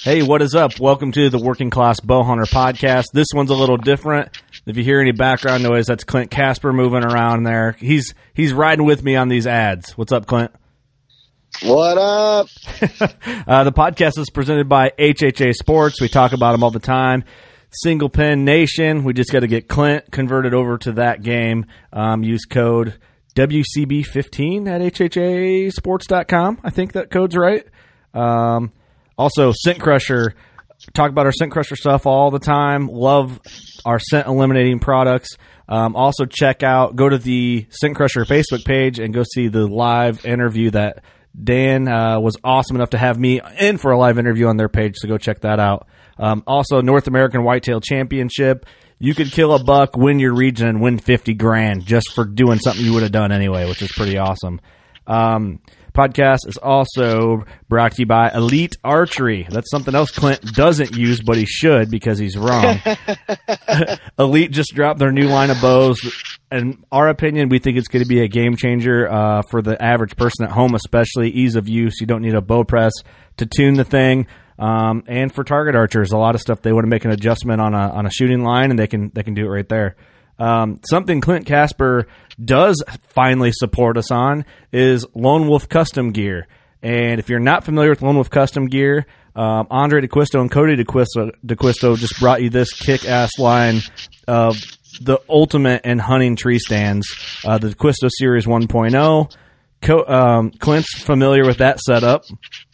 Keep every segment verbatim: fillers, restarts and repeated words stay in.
Hey, what is up? Welcome to the Working Class Bowhunter podcast. This one's a little different. If you hear any background noise, that's Clint Casper moving around there. He's he's riding with me on these ads. What's up, Clint? What up? uh, the podcast is presented by H H A Sports. We talk about them all the time. Single Pin Nation. We just got to get Clint converted over to that game. Um, use code W C B fifteen at H H A sports dot com. I think that code's right. Um, also, Scent Crusher. Talk about our Scent Crusher stuff all the time. Love our scent eliminating products. Um, also, check out, go to the Scent Crusher Facebook page and go see the live interview that Dan uh, was awesome enough to have me in for a live interview on their page, so go check that out. Um, also, North American Whitetail Championship. You could kill a buck, win your region, and win fifty grand just for doing something you would have done anyway, which is pretty awesome. Um, podcast is also brought to you by Elite Archery. That's something else Clint doesn't use, but he should because he's wrong. Elite just dropped their new line of bows. In our opinion, we think it's going to be a game changer uh, for the average person at home, especially ease of use. You don't need a bow press to tune the thing. Um, and for target archers, a lot of stuff they want to make an adjustment on a on a shooting line, and they can they can do it right there. Um, something Clint Casper does finally support us on is Lone Wolf Custom Gear. And if you're not familiar with Lone Wolf Custom Gear, um, Andre DeQuisto and Cody DeQuisto, DeQuisto just brought you this kick-ass line of the ultimate in hunting tree stands, uh, the DeQuisto Series one point oh. Co- um, Clint's familiar with that setup.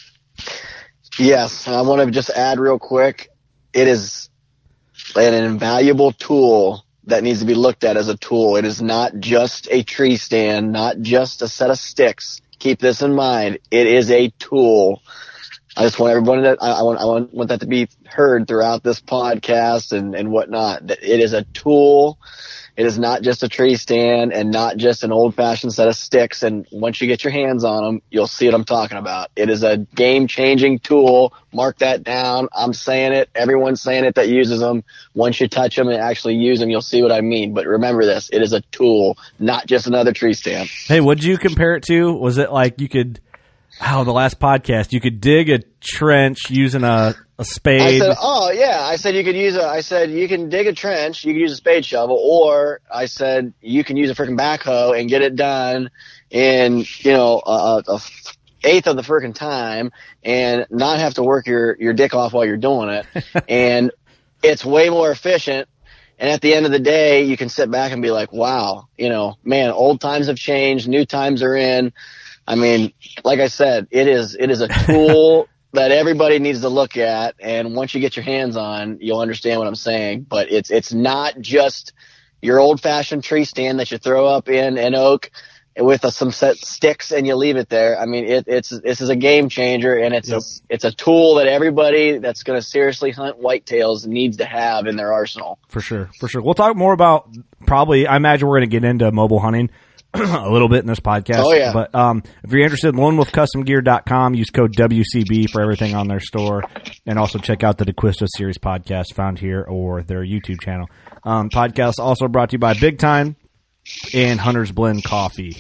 Yes, and I want to just add real quick, it is an invaluable tool that needs to be looked at as a tool. It is not just a tree stand, not just a set of sticks. Keep this in mind. It is a tool. I just want everyone to, I, I want, I want, want that to be heard throughout this podcast and, and whatnot. That it is a tool. It is not just a tree stand and not just an old-fashioned set of sticks. And once you get your hands on them, you'll see what I'm talking about. It is a game-changing tool. Mark that down. I'm saying it. Everyone's saying it that uses them. Once you touch them and actually use them, you'll see what I mean. But remember this. It is a tool, not just another tree stand. Hey, what did you compare it to? Was it like you could – oh, the last podcast, you could dig a trench using a – a spade. I said, oh yeah. I said you could use a. I said you can dig a trench. You can use a spade shovel, or I said you can use a freaking backhoe and get it done in you know a, a eighth of the freaking time, and not have to work your your dick off while you're doing it. And it's way more efficient. And at the end of the day, you can sit back and be like, wow, you know, man, old times have changed, new times are in. I mean, like I said, it is it is a tool that everybody needs to look at, and once you get your hands on, you'll understand what I'm saying. But it's it's not just your old-fashioned tree stand that you throw up in an oak with a, some set sticks and you leave it there. I mean, it, it's this is a game changer, and it's yep. a, it's a tool that everybody that's going to seriously hunt whitetails needs to have in their arsenal. For sure, for sure. We'll talk more about probably. I imagine we're going to get into mobile hunting a little bit in this podcast. Oh, yeah. But um, if you're interested in lone wolf custom gear dot com, use code W C B for everything on their store. And also check out the DeQuisto Series podcast found here or their YouTube channel. Um, podcast also brought to you by Big Time and Hunter's Blend Coffee.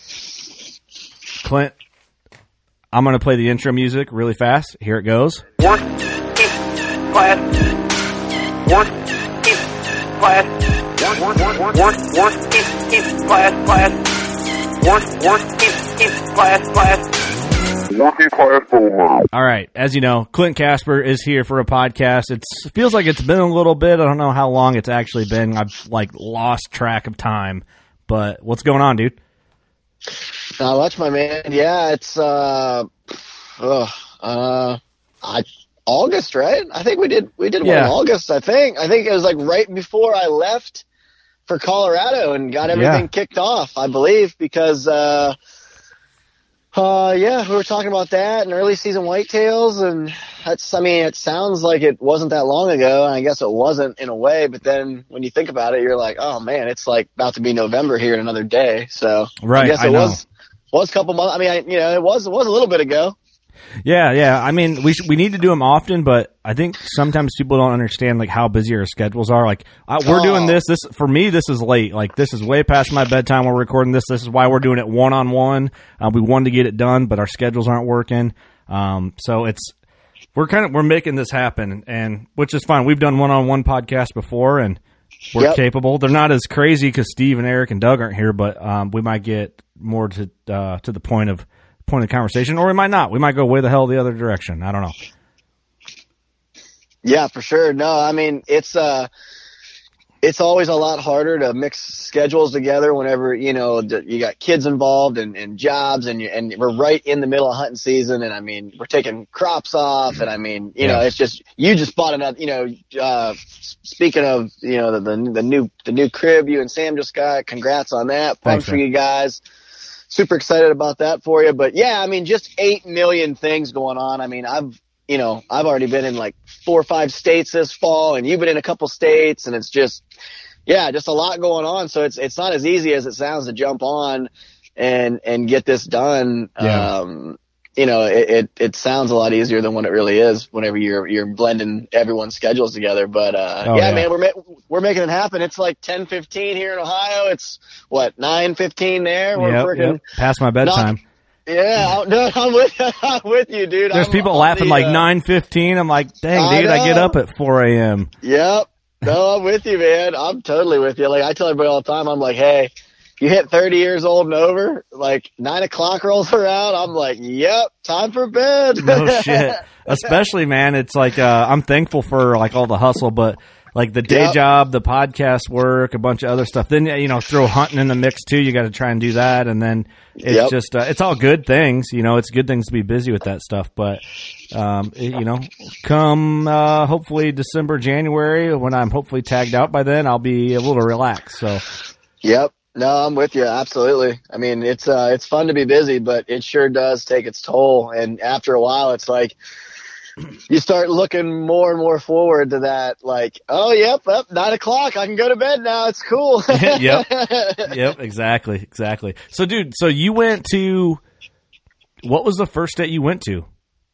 Clint, I'm going to play the intro music really fast. Here it goes. Work, keep, class. Work, keep, class. Work, work, work, work, work, keep, keep, class, class. Work, work, keep, keep, class, class. Working class bowhunter. All right. As you know, Clint Casper is here for a podcast. It feels like it's been a little bit. I don't know how long it's actually been. I've, like, lost track of time. But what's going on, dude? Not much, my man. Yeah, it's, uh, uh, uh, I, August, right? I think we did, we did one yeah. in August, I think. I think it was like right before I left for Colorado and got everything yeah. kicked off, I believe, because, uh, uh, yeah, we were talking about that and early season whitetails, and that's, I mean, it sounds like it wasn't that long ago, and I guess it wasn't in a way, but then when you think about it, you're like, oh man, it's like about to be November here in another day, so right, I guess it I know. was, was a couple months, I mean, I, you know, it was, it was a little bit ago. Yeah, yeah. I mean, we sh- we need to do them often, but I think sometimes people don't understand like how busy our schedules are. Like uh, we're oh. doing this. This for me, this is late. Like this is way past my bedtime. We're recording this. This is why we're doing it one on one. We wanted to get it done, but our schedules aren't working. Um, so it's we're kind of we're making this happen, and which is fine. We've done one-on-one podcasts before, and we're Yep. capable. They're not as crazy because Steve and Eric and Doug aren't here, but um, we might get more to uh, to the point of point of conversation, or we might not. We might go way the hell the other direction. I don't know. Yeah, for sure. No, I mean, it's uh, it's always a lot harder to mix schedules together whenever, you know, d- you got kids involved and, and jobs, and you, and we're right in the middle of hunting season. And I mean, we're taking crops off, and I mean, you know, Yeah. it's just, you just bought another, you know, uh, speaking of, you know, the, the, the new, the new crib you and Sam just got, congrats on that. Pumped Thanks, for man. you guys. Super excited about that for you. But yeah, I mean, just eight million things going on. I mean, I've, you know, I've already been in like four or five states this fall, and you've been in a couple states, and it's just, yeah, just a lot going on. So it's, it's not as easy as it sounds to jump on and, and get this done. Yeah. Um, you know, it, it, it sounds a lot easier than what it really is whenever you're, you're blending everyone's schedules together. But, uh, Oh, yeah, yeah. man, we're, ma- we're making it happen. It's like ten fifteen here in Ohio. It's what, nine fifteen there. We're Yep, freaking, yep. Past my bedtime. yeah, I'm, no, I'm with, I'm with you, dude. There's I'm people on laughing the, like uh, nine fifteen. I'm like, dang, I dude, I get know. up at four a.m. Yep. No, I'm with you, man. I'm totally with you. Like I tell everybody all the time, I'm like, hey, you hit thirty years old and over, like nine o'clock rolls around. I'm like, yep, time for bed. No shit. Especially, man, it's like uh, I'm thankful for like all the hustle, but like the day Yep. job, the podcast work, a bunch of other stuff. Then you know, throw hunting in the mix too. You got to try and do that, and then it's Yep. just uh, it's all good things. You know, it's good things to be busy with that stuff. But um, it- you know, come uh, hopefully December, January, when I'm hopefully tagged out by then, I'll be able to relax. So Yep. No, I'm with you. Absolutely. I mean, it's, uh, it's fun to be busy, but it sure does take its toll. And after a while, it's like, you start looking more and more forward to that. Like, oh, yep, up nine o'clock. I can go to bed now. It's cool. Yep. Yep, exactly, exactly. So, dude, so you went to what was the first state you went to?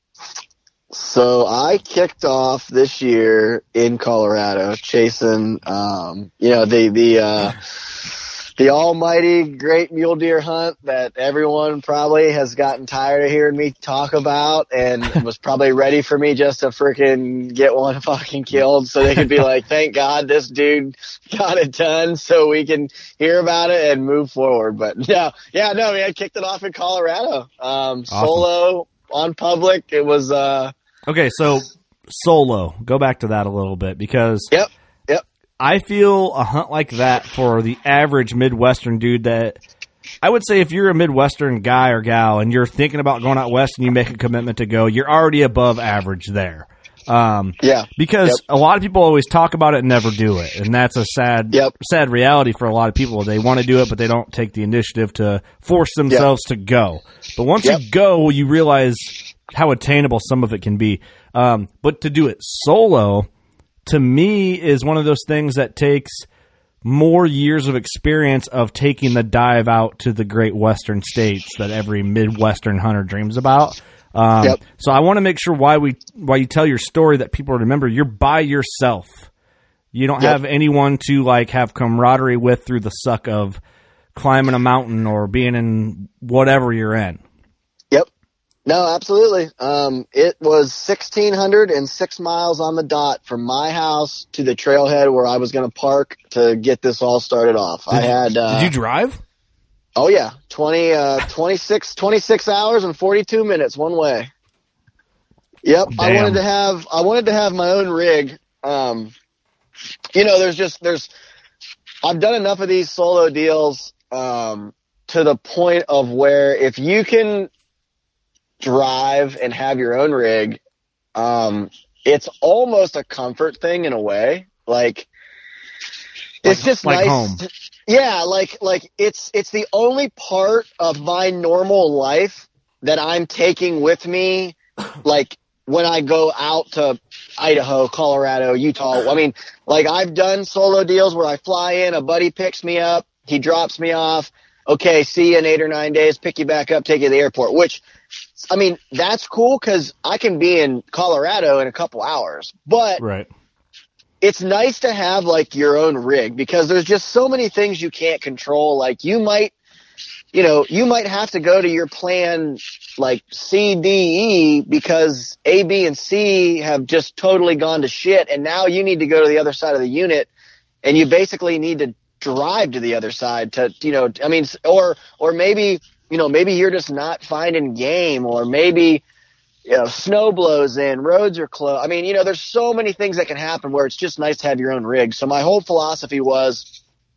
So I kicked off this year in Colorado, chasing, um, you know, the, the, uh, the almighty great mule deer hunt that everyone probably has gotten tired of hearing me talk about and was probably ready for me just to freaking get one fucking killed so they could be like, thank God this dude got it done so we can hear about it and move forward. But no, yeah, no, man, I kicked it off in Colorado, um, solo on public. It was, uh, Okay, so solo. Go back to that a little bit because yep, yep. I feel a hunt like that for the average Midwestern dude that I would say if you're a Midwestern guy or gal and you're thinking about going out west and you make a commitment to go, you're already above average there. Um, Yeah. because Yep. a lot of people always talk about it and never do it. And that's a sad, Yep. sad reality for a lot of people. They want to do it, but they don't take the initiative to force themselves to go. But once Yep. you go, you realize how attainable some of it can be. Um, but to do it solo, to me, is one of those things that takes more years of experience of taking the dive out to the great western states that every Midwestern hunter dreams about. Um, Yep. So I want to make sure why we why you tell your story that people remember you're by yourself. You don't Yep. have anyone to like have camaraderie with through the suck of climbing a mountain or being in whatever you're in. Yep. No, absolutely. Um, it was sixteen hundred six miles on the dot from my house to the trailhead where I was going to park to get this all started off. I Did you- had, uh, Did you drive? oh yeah, twenty, uh, twenty-six, twenty-six hours and forty-two minutes one way. Yep. I Damn. wanted to have, I wanted to have my own rig. Um, you know, there's just, there's, I've done enough of these solo deals, um, to the point of where if you can drive and have your own rig, um, it's almost a comfort thing in a way. Like, it's Like- just like nice. home. to- yeah, like like it's it's the only part of my normal life that I'm taking with me, like when I go out to Idaho, Colorado, Utah. I mean, like I've done solo deals where I fly in, a buddy picks me up, he drops me off. Okay, see you in eight or nine days, pick you back up, take you to the airport, which, I mean, that's cool because I can be in Colorado in a couple hours. But Right. it's nice to have like your own rig because there's just so many things you can't control. Like you might, you know, you might have to go to your plan like C, D, E because A, B, and C have just totally gone to shit. And now you need to go to the other side of the unit and you basically need to drive to the other side to, you know, I mean, or, or maybe, you know, maybe you're just not finding game, or maybe, you know, snow blows in, roads are closed. I mean, you know, there's so many things that can happen where it's just nice to have your own rig. So my whole philosophy was,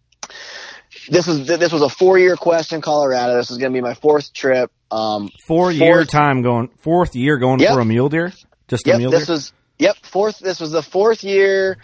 This was this was a four year quest in Colorado. This is going to be my fourth trip. Um, four year time going, fourth year going yep. for a mule deer, just yep, a mule this deer. Was, yep, fourth. This was the fourth year.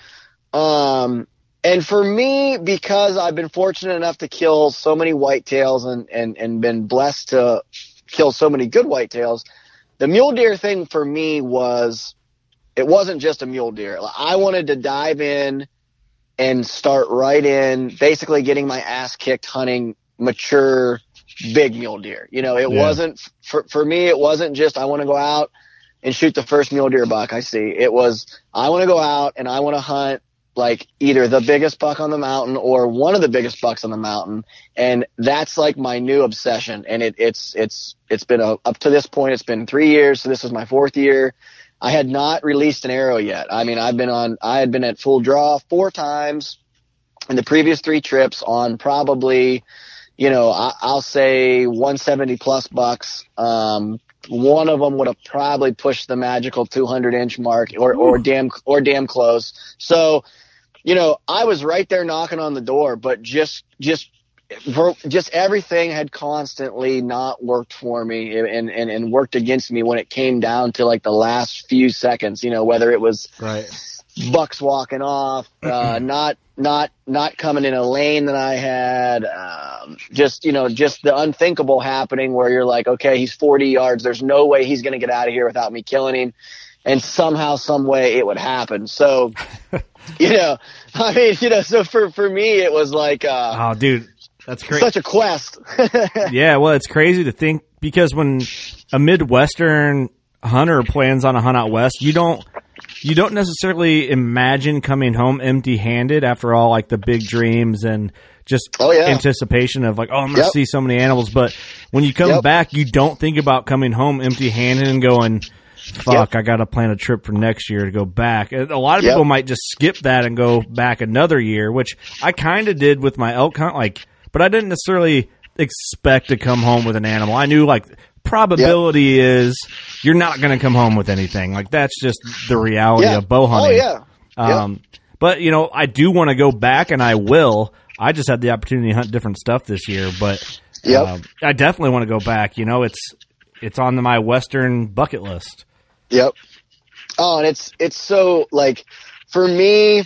Um, and for me, because I've been fortunate enough to kill so many whitetails and and and been blessed to kill so many good whitetails, the mule deer thing for me was, it wasn't just a mule deer. I wanted to dive in and start right in, basically getting my ass kicked hunting mature big mule deer. You know, it yeah. wasn't for for me. It wasn't just I want to go out and shoot the first mule deer buck I see. It was I want to go out and I want to hunt like either the biggest buck on the mountain or one of the biggest bucks on the mountain, and that's like my new obsession. And it, it's it's it's been a, up to this point, it's been three years. So this is my fourth year. I had not released an arrow yet. I mean, I've been on, I had been at full draw four times in the previous three trips on probably, you know, I, I'll say one seventy plus bucks. Um, one of them would have probably pushed the magical two hundred inch mark or, or damn, or damn close. So, you know, I was right there knocking on the door, but just, just, just everything had constantly not worked for me and, and, and worked against me when it came down to like the last few seconds, you know, whether it was right. bucks walking off, uh, not, not, not coming in a lane that I had, um, just, you know, just the unthinkable happening where you're like, okay, he's forty yards. There's no way he's going to get out of here without me killing him. And somehow, some way it would happen. So, you know, I mean, you know, so for, for me, it was like, uh, oh, dude. That's great. Such a quest. Yeah, well, it's crazy to think because when a Midwestern hunter plans on a hunt out west, you don't you don't necessarily imagine coming home empty-handed after all like the big dreams and just oh, yeah. anticipation of like, oh, I'm going to yep. see so many animals. But when you come yep. back, you don't think about coming home empty-handed and going, fuck, yep. I got to plan a trip for next year to go back. A lot of yep. people might just skip that and go back another year, which I kind of did with my elk hunt, like, but I didn't necessarily expect to come home with an animal. I knew, like, probability yep. is you're not going to come home with anything. Like, that's just the reality yeah. of bow hunting. Oh, yeah. Um, yep. But, you know, I do want to go back, and I will. I just had the opportunity to hunt different stuff this year, but yep. uh, I definitely want to go back. You know, it's it's on my Western bucket list. Yep. Oh, and it's it's so, like, for me,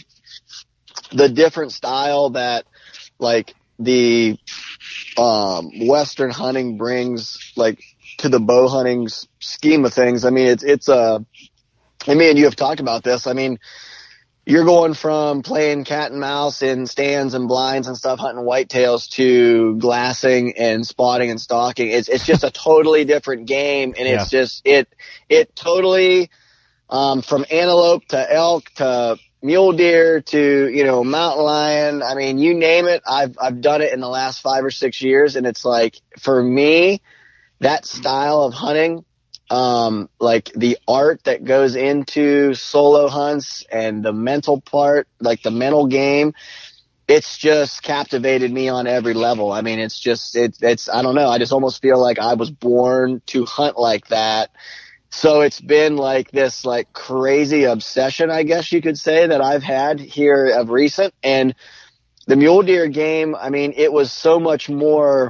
the different style that, like, the um, Western hunting brings, like, to the bow hunting scheme of things. I mean, it's, it's a, I mean, you have talked about this. I mean, you're going from playing cat and mouse in stands and blinds and stuff, hunting whitetails, to glassing and spotting and stalking. It's, it's just a totally different game. And it's yeah. just, it, it totally, um, from antelope to elk to mule deer to, you know, mountain lion. I mean, you name it. I've, I've done it in the last five or six years. And it's like, for me, that style of hunting, um, like the art that goes into solo hunts and the mental part, like the mental game, it's just captivated me on every level. I mean, it's just, it, it's, I don't know. I just almost feel like I was born to hunt like that. So it's been like this like crazy obsession, I guess you could say, that I've had here of recent. And the mule deer game, I mean, it was so much more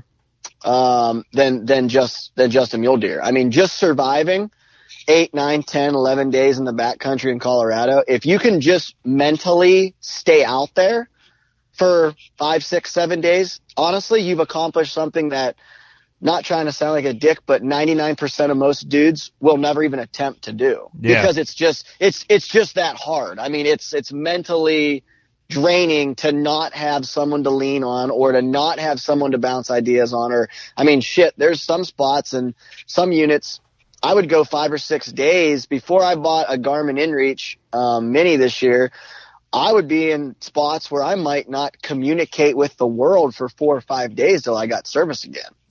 um than than just than just a mule deer. I mean, just surviving eight, nine, ten, eleven days in the backcountry in Colorado, if you can just mentally stay out there for five, six, seven days, honestly, you've accomplished something that, not trying to sound like a dick, but ninety-nine percent of most dudes will never even attempt to do. Yeah. Because it's just, it's, it's just that hard. I mean, it's, it's mentally draining to not have someone to lean on or to not have someone to bounce ideas on. Or, I mean, shit, there's some spots and some units I would go five or six days before I bought a Garmin InReach, um, Mini this year. I would be in spots where I might not communicate with the world for four or five days till I got service again.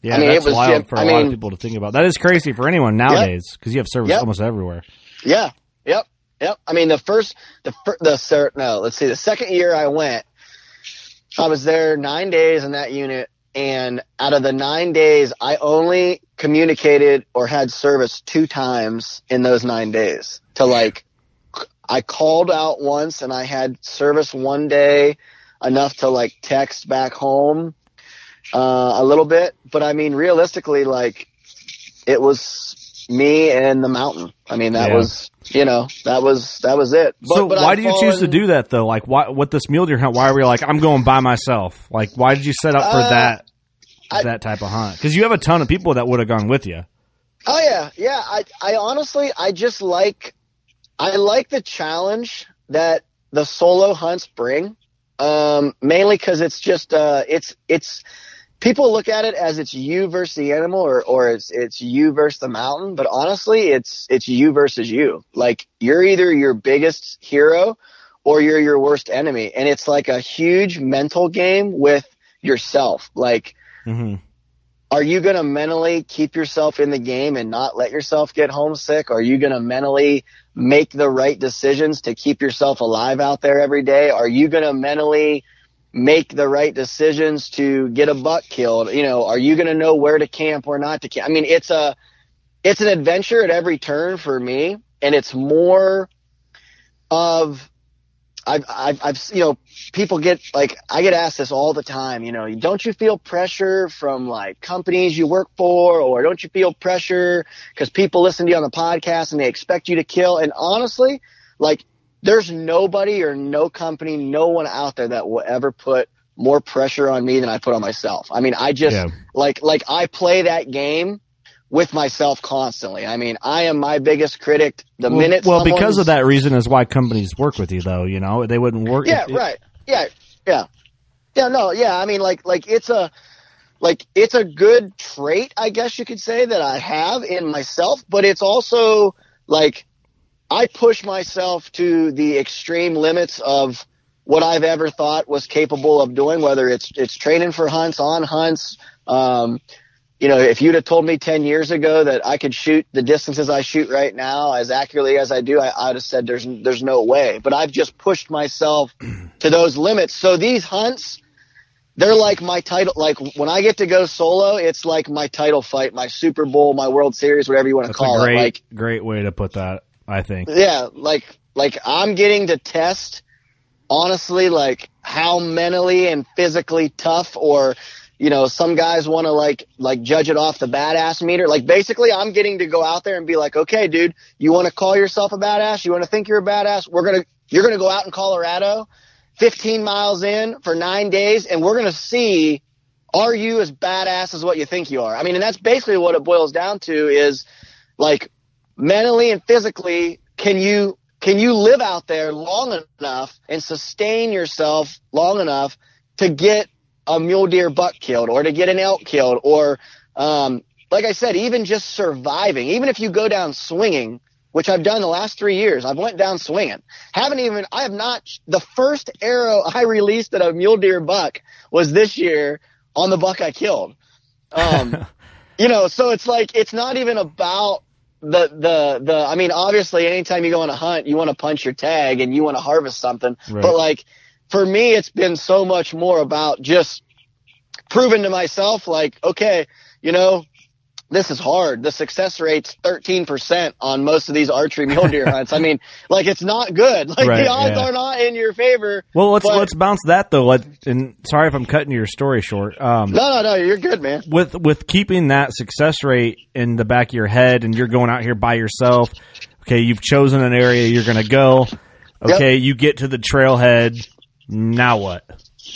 Yeah, I mean, that's it was wild just, for a I lot mean, of people to think about. That is crazy for anyone nowadays because you have service Yep. almost everywhere. Yeah. Yep. Yep. I mean, the first, the, fir- the, sir, no, let's see, the second year I went, I was there nine days in that unit. And out of the nine days, I only communicated or had service two times in those nine days to like, I called out once and I had service one day enough to like text back home, uh, a little bit. But I mean, realistically, like it was me and the mountain. I mean, that Yeah. was, you know, that was, that was it. But, So but why I've do you choose to fallen- do that though? Like, why with this mule deer hunt? Why were you like, I'm going by myself? Like, why did you set up for Uh, that I- that type of hunt? Because you have a ton of people that would have gone with you. Oh yeah, yeah. I, I honestly, I just like, I like the challenge that the solo hunts bring. Um, mainly because it's just, uh, it's, it's. People look at it as it's you versus the animal, or or it's it's you versus the mountain. But honestly, it's it's you versus you. Like you're either your biggest hero, or you're your worst enemy, and it's like a huge mental game with yourself. Like. Mm-hmm. Are you going to mentally keep yourself in the game and not let yourself get homesick? Are you going to mentally make the right decisions to keep yourself alive out there every day? Are you going to mentally make the right decisions to get a buck killed? You know, are you going to know where to camp or not to camp? I mean, it's a, it's an adventure at every turn for me. And it's more of, I've, I've, I've, you know, people get like, I get asked this all the time, you know, don't you feel pressure from like companies you work for, or don't you feel pressure because people listen to you on the podcast and they expect you to kill? And honestly, like there's nobody or no company, no one out there that will ever put more pressure on me than I put on myself. I mean, I just Yeah. like, like I play that game with myself constantly. I mean, I am my biggest critic. The Well, minute well because someone's- of that reason is why companies work with you, though. You know, they wouldn't work. Yeah, if- right. Yeah, yeah, yeah. No, yeah. I mean, like, like it's a, like it's a good trait, I guess you could say, that I have in myself. But it's also like I push myself to the extreme limits of what I've ever thought was capable of doing. Whether it's it's training for hunts, on hunts. Um, You know, if you'd have told me ten years ago that I could shoot the distances I shoot right now as accurately as I do, I, I'd have said there's there's no way. But I've just pushed myself to those limits. So these hunts, they're like my title. Like when I get to go solo, it's like my title fight, my Super Bowl, my World Series, whatever you want to That's call a great, it. Like, great way to put that, I think. yeah, like like I'm getting to test, honestly, like how mentally and physically tough, or you know, some guys want to like, like judge it off the badass meter. Like basically I'm getting to go out there and be like, okay, dude, you want to call yourself a badass? You want to think you're a badass? We're going to, you're going to go out in Colorado, fifteen miles in for nine days. And we're going to see, are you as badass as what you think you are? I mean, and that's basically what it boils down to is like mentally and physically, can you, can you live out there long enough and sustain yourself long enough to get a mule deer buck killed, or to get an elk killed, or um, like I said, even just surviving. Even if you go down swinging, which I've done the last three years, I've went down swinging. Haven't even, I have not, the first arrow I released at a mule deer buck was this year on the buck I killed. Um, you know, so it's like, it's not even about the, the, the, I mean, obviously anytime you go on a hunt, you want to punch your tag and you want to harvest something, Right. but like, for me, it's been so much more about just proving to myself, like, okay, you know, this is hard. The success rate's thirteen percent on most of these archery mule deer hunts. I mean, like, it's not good. Like, Right, the odds yeah. are not in your favor. Well, let's but- let's bounce that though. Let, and sorry if I'm cutting your story short. Um, No, no, no, you're good, man. with with keeping that success rate in the back of your head, and you're going out here by yourself. Okay, you've chosen an area you're going to go. Okay, you get to the trailhead. Now what?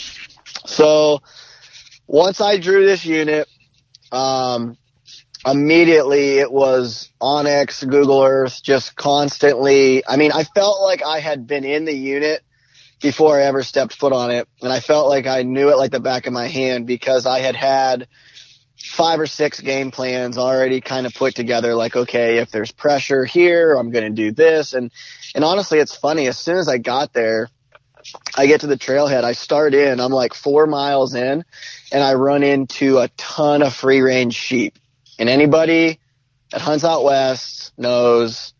So once I drew this unit, um, immediately it was Onyx, Google Earth, just constantly. I mean, I felt like I had been in the unit before I ever stepped foot on it. And I felt like I knew it like the back of my hand because I had had five or six game plans already kind of put together. Like, okay, if there's pressure here, I'm going to do this. And, and honestly, it's funny. As soon as I got there, I get to the trailhead. I start in. I'm like four miles in, and I run into a ton of free range sheep. And anybody that hunts out west knows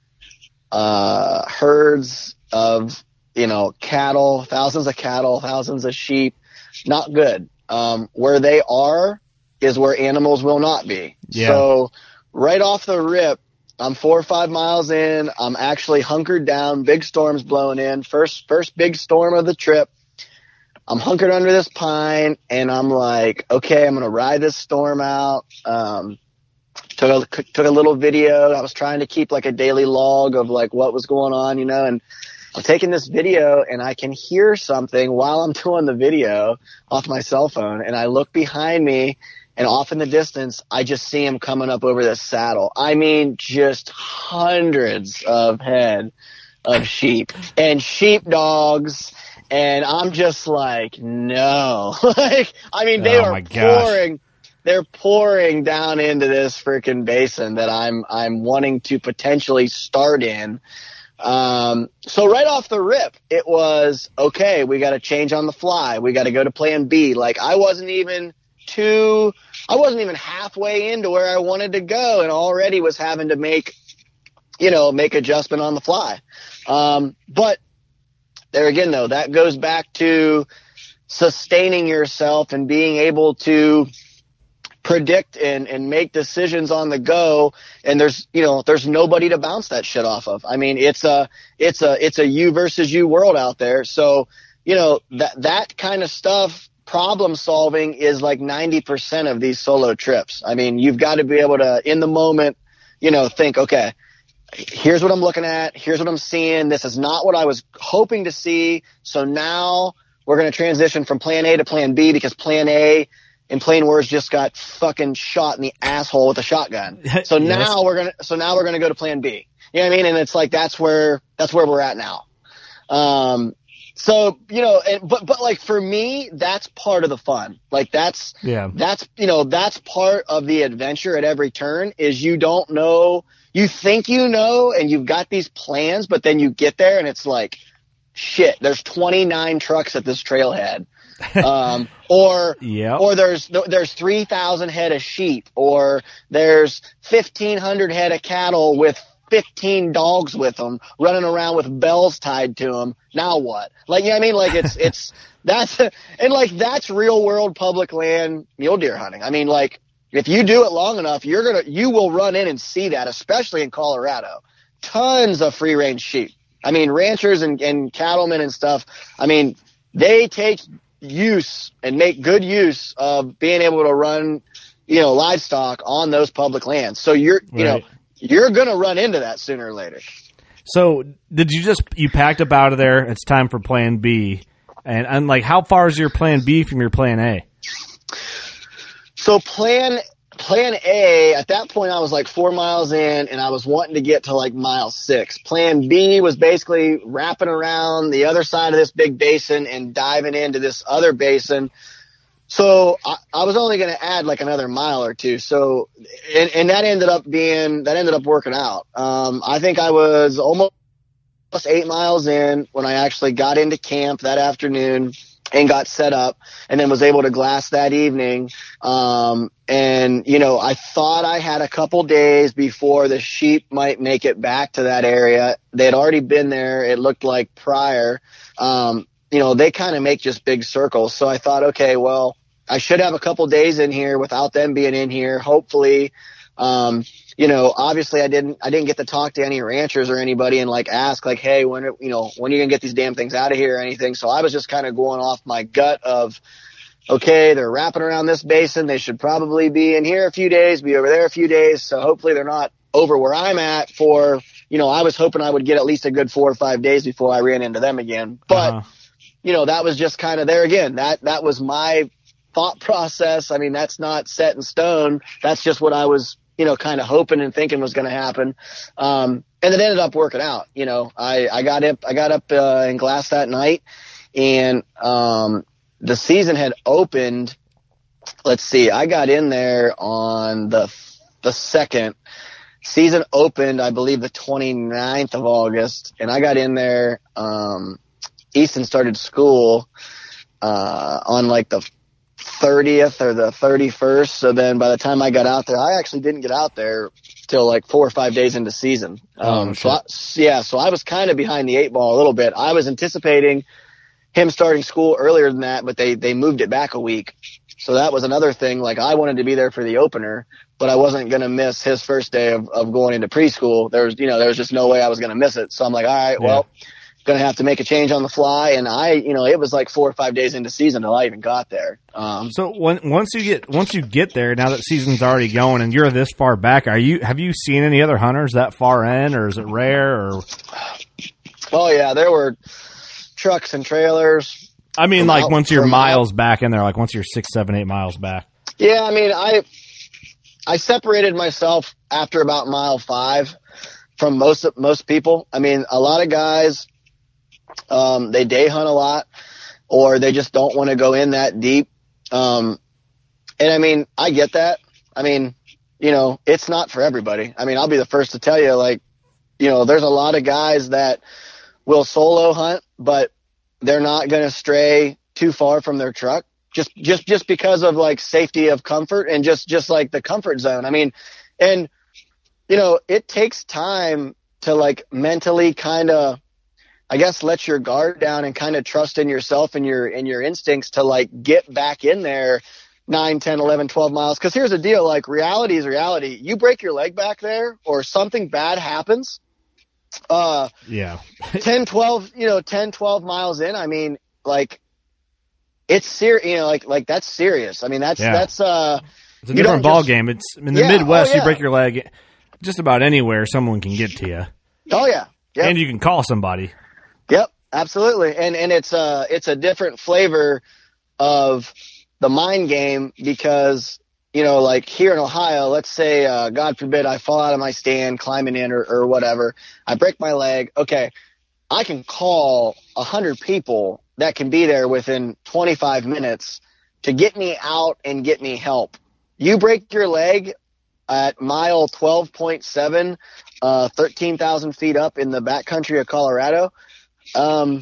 uh, herds of, you know, cattle, thousands of cattle, thousands of sheep, not good. Um, where they are is where animals will not be. Yeah. So right off the rip, I'm four or five miles in. I'm actually hunkered down. Big storm's blowing in. First, first big storm of the trip. I'm hunkered under this pine, and I'm like, okay, I'm gonna ride this storm out. Um, took a took a little video. I was trying to keep like a daily log of like what was going on, you know. And I'm taking this video, and I can hear something while I'm doing the video off my cell phone. And I look behind me. And off in the distance, I just see him coming up over this saddle. I mean, just hundreds of head of sheep and sheepdogs. And I'm just like, no. like, I mean, they Oh, are my gosh. pouring. They're pouring down into this freaking basin that I'm I'm wanting to potentially start in. Um, so right off the rip, it was, okay, we got to change on the fly. We got to go to plan B. Like, I wasn't even too – I wasn't even halfway into where I wanted to go, and already was having to make, you know, make adjustment on the fly. Um, but there again, though, that goes back to sustaining yourself and being able to predict and, and make decisions on the go. And there's, you know, there's nobody to bounce that shit off of. I mean, it's a, it's a, it's a you versus you world out there. So, you know, that, that kind of stuff, problem solving is like ninety percent of these solo trips. I mean, you've got to be able to, in the moment, you know, think, okay, here's what I'm looking at. Here's what I'm seeing. This is not what I was hoping to see. So now we're going to transition from plan A to plan B, because plan A, in plain words, just got fucking shot in the asshole with a shotgun. So Yes. now we're going to, so now we're going to go to plan B. You know what I mean? And it's like, that's where, that's where we're at now. Um, So, you know, and, but, but like for me, that's part of the fun. Like that's, Yeah. that's, you know, that's part of the adventure at every turn is you don't know, you think you know, and you've got these plans, but then you get there and it's like, shit, there's twenty-nine trucks at this trailhead. Um, or, Yep. or there's, there's three thousand head of sheep, or there's fifteen hundred head of cattle with fifteen dogs with them running around with bells tied to them. Now what? Like, you know what I mean? Like it's, it's, that's, and like that's real world public land mule deer hunting. I mean, like if you do it long enough, you're going to, you will run in and see that, especially in Colorado. Tons of free range sheep. I mean, ranchers and, and cattlemen and stuff. I mean, they take use and make good use of being able to run, you know, livestock on those public lands. So you're, you Right. know, you're going to run into that sooner or later. So did you just, you packed up out of there, it's time for plan B. And, and like, how far is your plan B from your plan A? So plan, plan A, at that point I was like four miles in and I was wanting to get to like mile six. Plan B was basically wrapping around the other side of this big basin and diving into this other basin. So I, I was only going to add like another mile or two. So, and, and that ended up being, that ended up working out. Um, I think I was almost eight miles in when I actually got into camp that afternoon and got set up, and then was able to glass that evening. Um, and you know, I thought I had a couple days before the sheep might make it back to that area. They had already been there. It looked like prior. Um, you know, they kind of make just big circles. So I thought, okay, well, I should have a couple days in here without them being in here. Hopefully, um, you know, obviously I didn't, I didn't get to talk to any ranchers or anybody and like ask like, hey, when, are, you know, when are you gonna get these damn things out of here or anything? So I was just kind of going off my gut of, okay, they're wrapping around this basin. They should probably be in here a few days, be over there a few days. So hopefully they're not over where I'm at for, you know, I was hoping I would get at least a good four or five days before I ran into them again. But, Uh-huh. you know, that was just kind of there again. That, that was my thought process. I mean, that's not set in stone. That's just what I was, you know, kind of hoping and thinking was going to happen. Um, and it ended up working out. You know, I, I got up, I got up, uh, in glass that night, and, um, the season had opened. Let's see, I got in there on the, the second. Season opened, I believe, the twenty-ninth of August, and I got in there, um, Easton started school uh, on like the thirtieth or the thirty-first. So then by the time I got out there, I actually didn't get out there till like four or five days into season. Um, oh, so I, yeah, so I was kind of behind the eight ball a little bit. I was anticipating him starting school earlier than that, but they, they moved it back a week. So that was another thing. Like I wanted to be there for the opener, but I wasn't going to miss his first day of, of going into preschool. There was, you know, there was just no way I was going to miss it. So I'm like, all right, well, yeah. Going to have to make a change on the fly. And I, you know, it was like four or five days into season until I even got there. Um, so when, once you get, once you get there, now that season's already going and you're this far back, are you, have you seen any other hunters that far in, or is it rare? Or? Oh yeah, there were trucks and trailers. I mean, like out, once you're miles out. back in there, like once you're six, seven, eight miles back. Yeah. I mean, I, I separated myself after about mile five from most, most people. I mean, a lot of guys, Um, they day hunt a lot, or they just don't want to go in that deep. Um, and I mean, I get that. I mean, you know, it's not for everybody. I mean, I'll be the first to tell you, like, you know, there's a lot of guys that will solo hunt, but they're not going to stray too far from their truck just, just, just because of like safety of comfort and just, just like the comfort zone. I mean, and you know, it takes time to like mentally kind of, I guess, let your guard down and kind of trust in yourself and your, and your instincts to like get back in there nine, ten, eleven, twelve miles. Cause here's the deal. Like reality is reality. You break your leg back there or something bad happens. Uh, yeah. ten, twelve, you know, ten, twelve miles in. I mean, like it's serious, you know, like, like that's serious. I mean, that's, yeah. that's, uh, it's a different ball just, game. It's in the yeah, Midwest. oh, yeah. You break your leg just about anywhere someone can get to you. Oh yeah. Yep. And you can call somebody. Yep, absolutely. And and it's a it's a different flavor of the mind game because, you know, like here in Ohio, let's say, uh, God forbid, I fall out of my stand, climbing in or, or whatever. I break my leg. Okay, I can call a hundred people that can be there within twenty-five minutes to get me out and get me help. You break your leg at mile twelve point seven, uh, thirteen thousand feet up in the backcountry of Colorado. Um,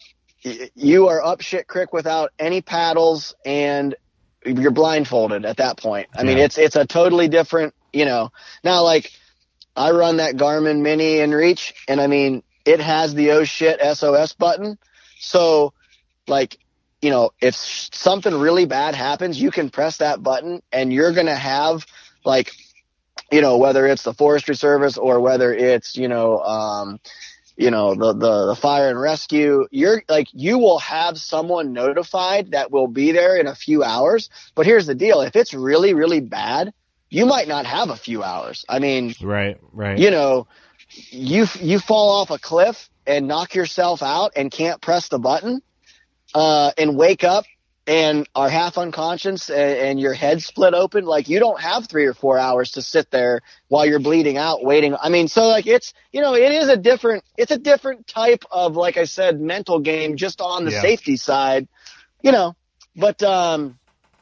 you are up shit creek without any paddles and you're blindfolded at that point. I yeah. mean, it's, it's a totally different, you know, now like I run that Garmin Mini InReach and I mean, it has the oh shit S O S button. So like, you know, if something really bad happens, you can press that button and you're going to have like, you know, whether it's the Forestry Service or whether it's, you know, um, you know, the, the, the fire and rescue, you're like, you will have someone notified that will be there in a few hours. But here's the deal. If it's really, really bad, you might not have a few hours. I mean, right, right. You know, you, you fall off a cliff and knock yourself out and can't press the button, uh, and wake up and are half unconscious and, and your head split open. Like you don't have three or four hours to sit there while you're bleeding out waiting. I mean, so like it's, you know, it is a different, it's a different type of, like I said, mental game just on the yeah. safety side, you know, but, um,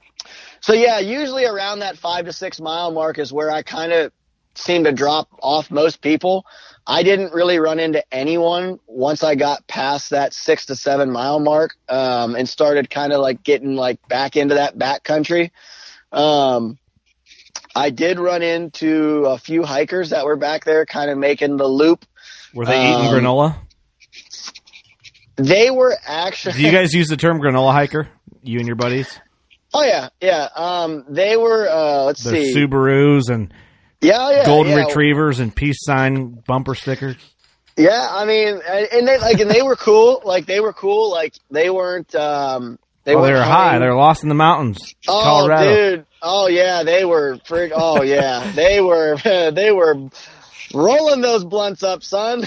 so yeah, usually around that five to six mile mark is where I kind of seem to drop off most people. I didn't really run into anyone once I got past that six to seven mile mark, um, and started kind of like getting like back into that backcountry. Um, I did run into a few hikers that were back there kind of making the loop. Were they um, eating granola? They were actually. Do you guys use the term granola hiker? You and your buddies? Oh yeah. Yeah. Um, they were, uh, let's They're see. Subarus and. Yeah, yeah, golden yeah. retrievers and peace sign bumper stickers. Yeah, I mean, and they like, and they were cool. Like they were cool. Like they weren't. Um, they oh, were they were high. They were lost in the mountains. Oh, Colorado. Dude. Oh yeah, they were. Frig- oh yeah, they were. They were rolling those blunts up, son.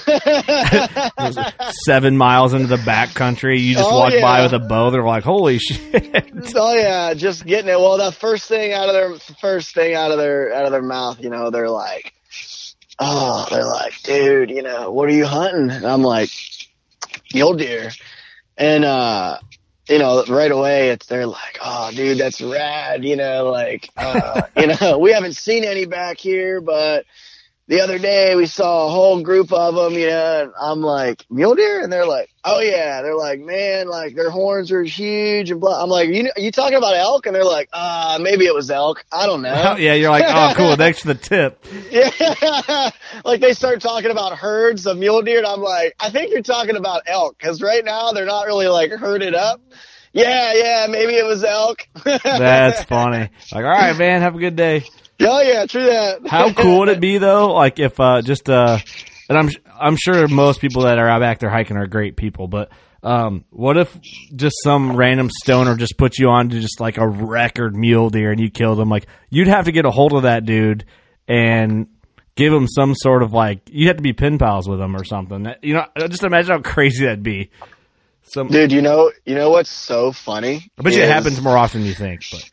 Seven miles into the backcountry, you just oh, walk yeah. by with a bow. They're like, "Holy shit!" Oh yeah, just getting it. Well, the first thing out of their first thing out of their out of their mouth, you know, they're like, "Oh, they're like, dude, you know, what are you hunting?" And I'm like, "Mule deer," and uh, you know, right away, it's they're like, "Oh, dude, that's rad," you know, like, uh, you know, we haven't seen any back here, but. the other day we saw a whole group of them, you know, and I'm like, mule deer? And they're like, oh yeah. They're like, man, like their horns are huge and blah. I'm like, you you talking about elk? And they're like, uh, maybe it was elk. I don't know. Yeah, you're like, oh, cool. Thanks for the tip. Yeah. Like they start talking about herds of mule deer, and I'm like, I think you're talking about elk, because right now they're not really like herded up. Yeah, yeah, maybe it was elk. That's funny. Like, all right, man, have a good day. Oh yeah, true that. How cool would it be though? Like if uh, just uh, and I'm I'm sure most people that are out back there hiking are great people, but um, what if just some random stoner just put you on to just like a record mule deer and you killed him? Like you'd have to get a hold of that dude and give him some sort of like you have to be pen pals with him or something. You know, just imagine how crazy that'd be. Some, Dude, you know, you know what's so funny? I bet is, you it happens more often than you think. But.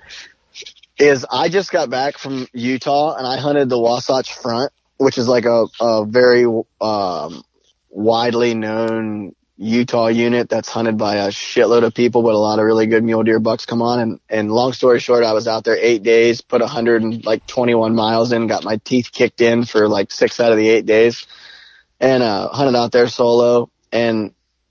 Is I just got back from Utah and I hunted the Wasatch Front, which is like a, a very um, widely known Utah unit that's hunted by a shitload of people, but a lot of really good mule deer bucks come on. And, and long story short, I was out there eight days, put one hundred twenty-one miles in, got my teeth kicked in for like six out of the eight days, and uh, hunted out there solo. And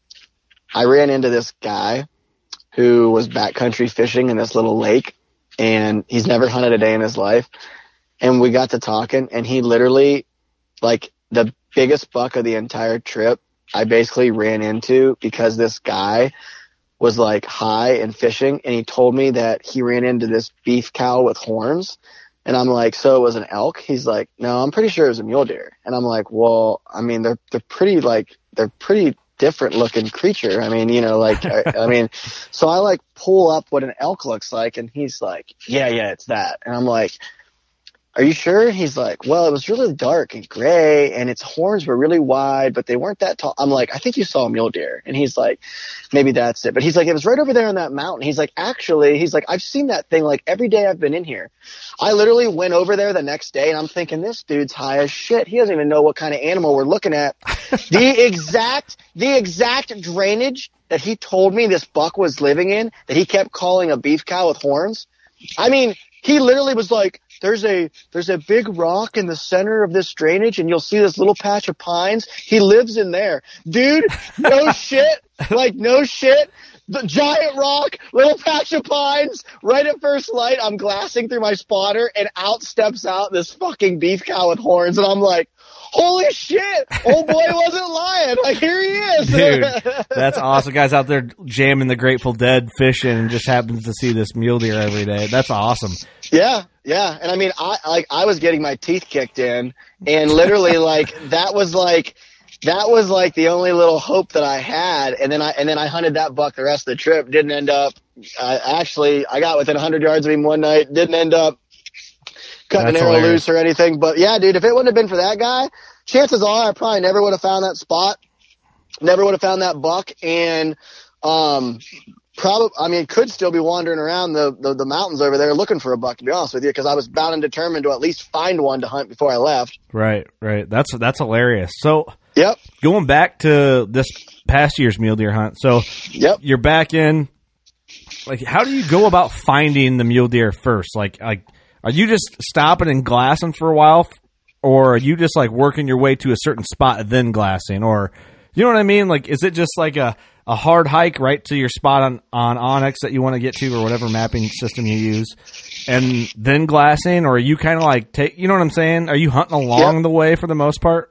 I ran into this guy who was backcountry fishing in this little lake, and he's never hunted a day in his life. And we got to talking, and he literally, like, the biggest buck of the entire trip, I basically ran into because this guy was, like, high and fishing, and he told me that he ran into this beef cow with horns. And I'm like, so it was an elk? He's like, no, I'm pretty sure it was a mule deer. And I'm like, well, I mean, they're they're pretty, like, they're pretty different looking creature. I mean, you know, like, I, I mean, so I like pull up what an elk looks like, and he's like, yeah, yeah, it's that. And I'm like, are you sure? He's like, well, it was really dark and gray, and its horns were really wide, but they weren't that tall. I'm like, I think you saw a mule deer. And he's like, maybe that's it. But he's like, it was right over there on that mountain. He's like, actually, he's like, I've seen that thing like every day I've been in here. I literally went over there the next day, and I'm thinking, this dude's high as shit. He doesn't even know what kind of animal we're looking at. the exact, the exact drainage that he told me this buck was living in, that he kept calling a beef cow with horns. I mean, he literally was like, There's a there's a big rock in the center of this drainage, and you'll see this little patch of pines. He lives in there. Dude, no shit. Like, no shit. The giant rock, little patch of pines. Right at first light, I'm glassing through my spotter, and out steps out this fucking beef cow with horns. And I'm like, holy shit. Old boy wasn't lying. Like, here he is. Dude, that's awesome. Guys out there jamming the Grateful Dead fishing and just happens to see this mule deer every day. That's awesome. Yeah, yeah. And I mean, I like I was getting my teeth kicked in, and literally like that was like that was like the only little hope that I had. And then I and then I hunted that buck the rest of the trip. Didn't end up. Uh, actually, I got within one hundred yards of him one night. Didn't end up cutting an arrow loose or anything. But yeah, dude, if it wouldn't have been for that guy, chances are I probably never would have found that spot. Never would have found that buck. And um. Probably, I mean, could still be wandering around the, the, the mountains over there looking for a buck, to be honest with you, because I was bound and determined to at least find one to hunt before I left. Right, right. That's that's hilarious. So, yep. Going back to this past year's mule deer hunt, so yep. You're back in. Like, how do you go about finding the mule deer first? Like, like, are you just stopping and glassing for a while, or are you just like working your way to a certain spot and then glassing, or you know what I mean? Like, is it just like a a hard hike right to your spot on, on Onyx that you want to get to, or whatever mapping system you use, and then glassing? Or are you kind of like, take, you know what I'm saying? Are you hunting along yep. the way for the most part?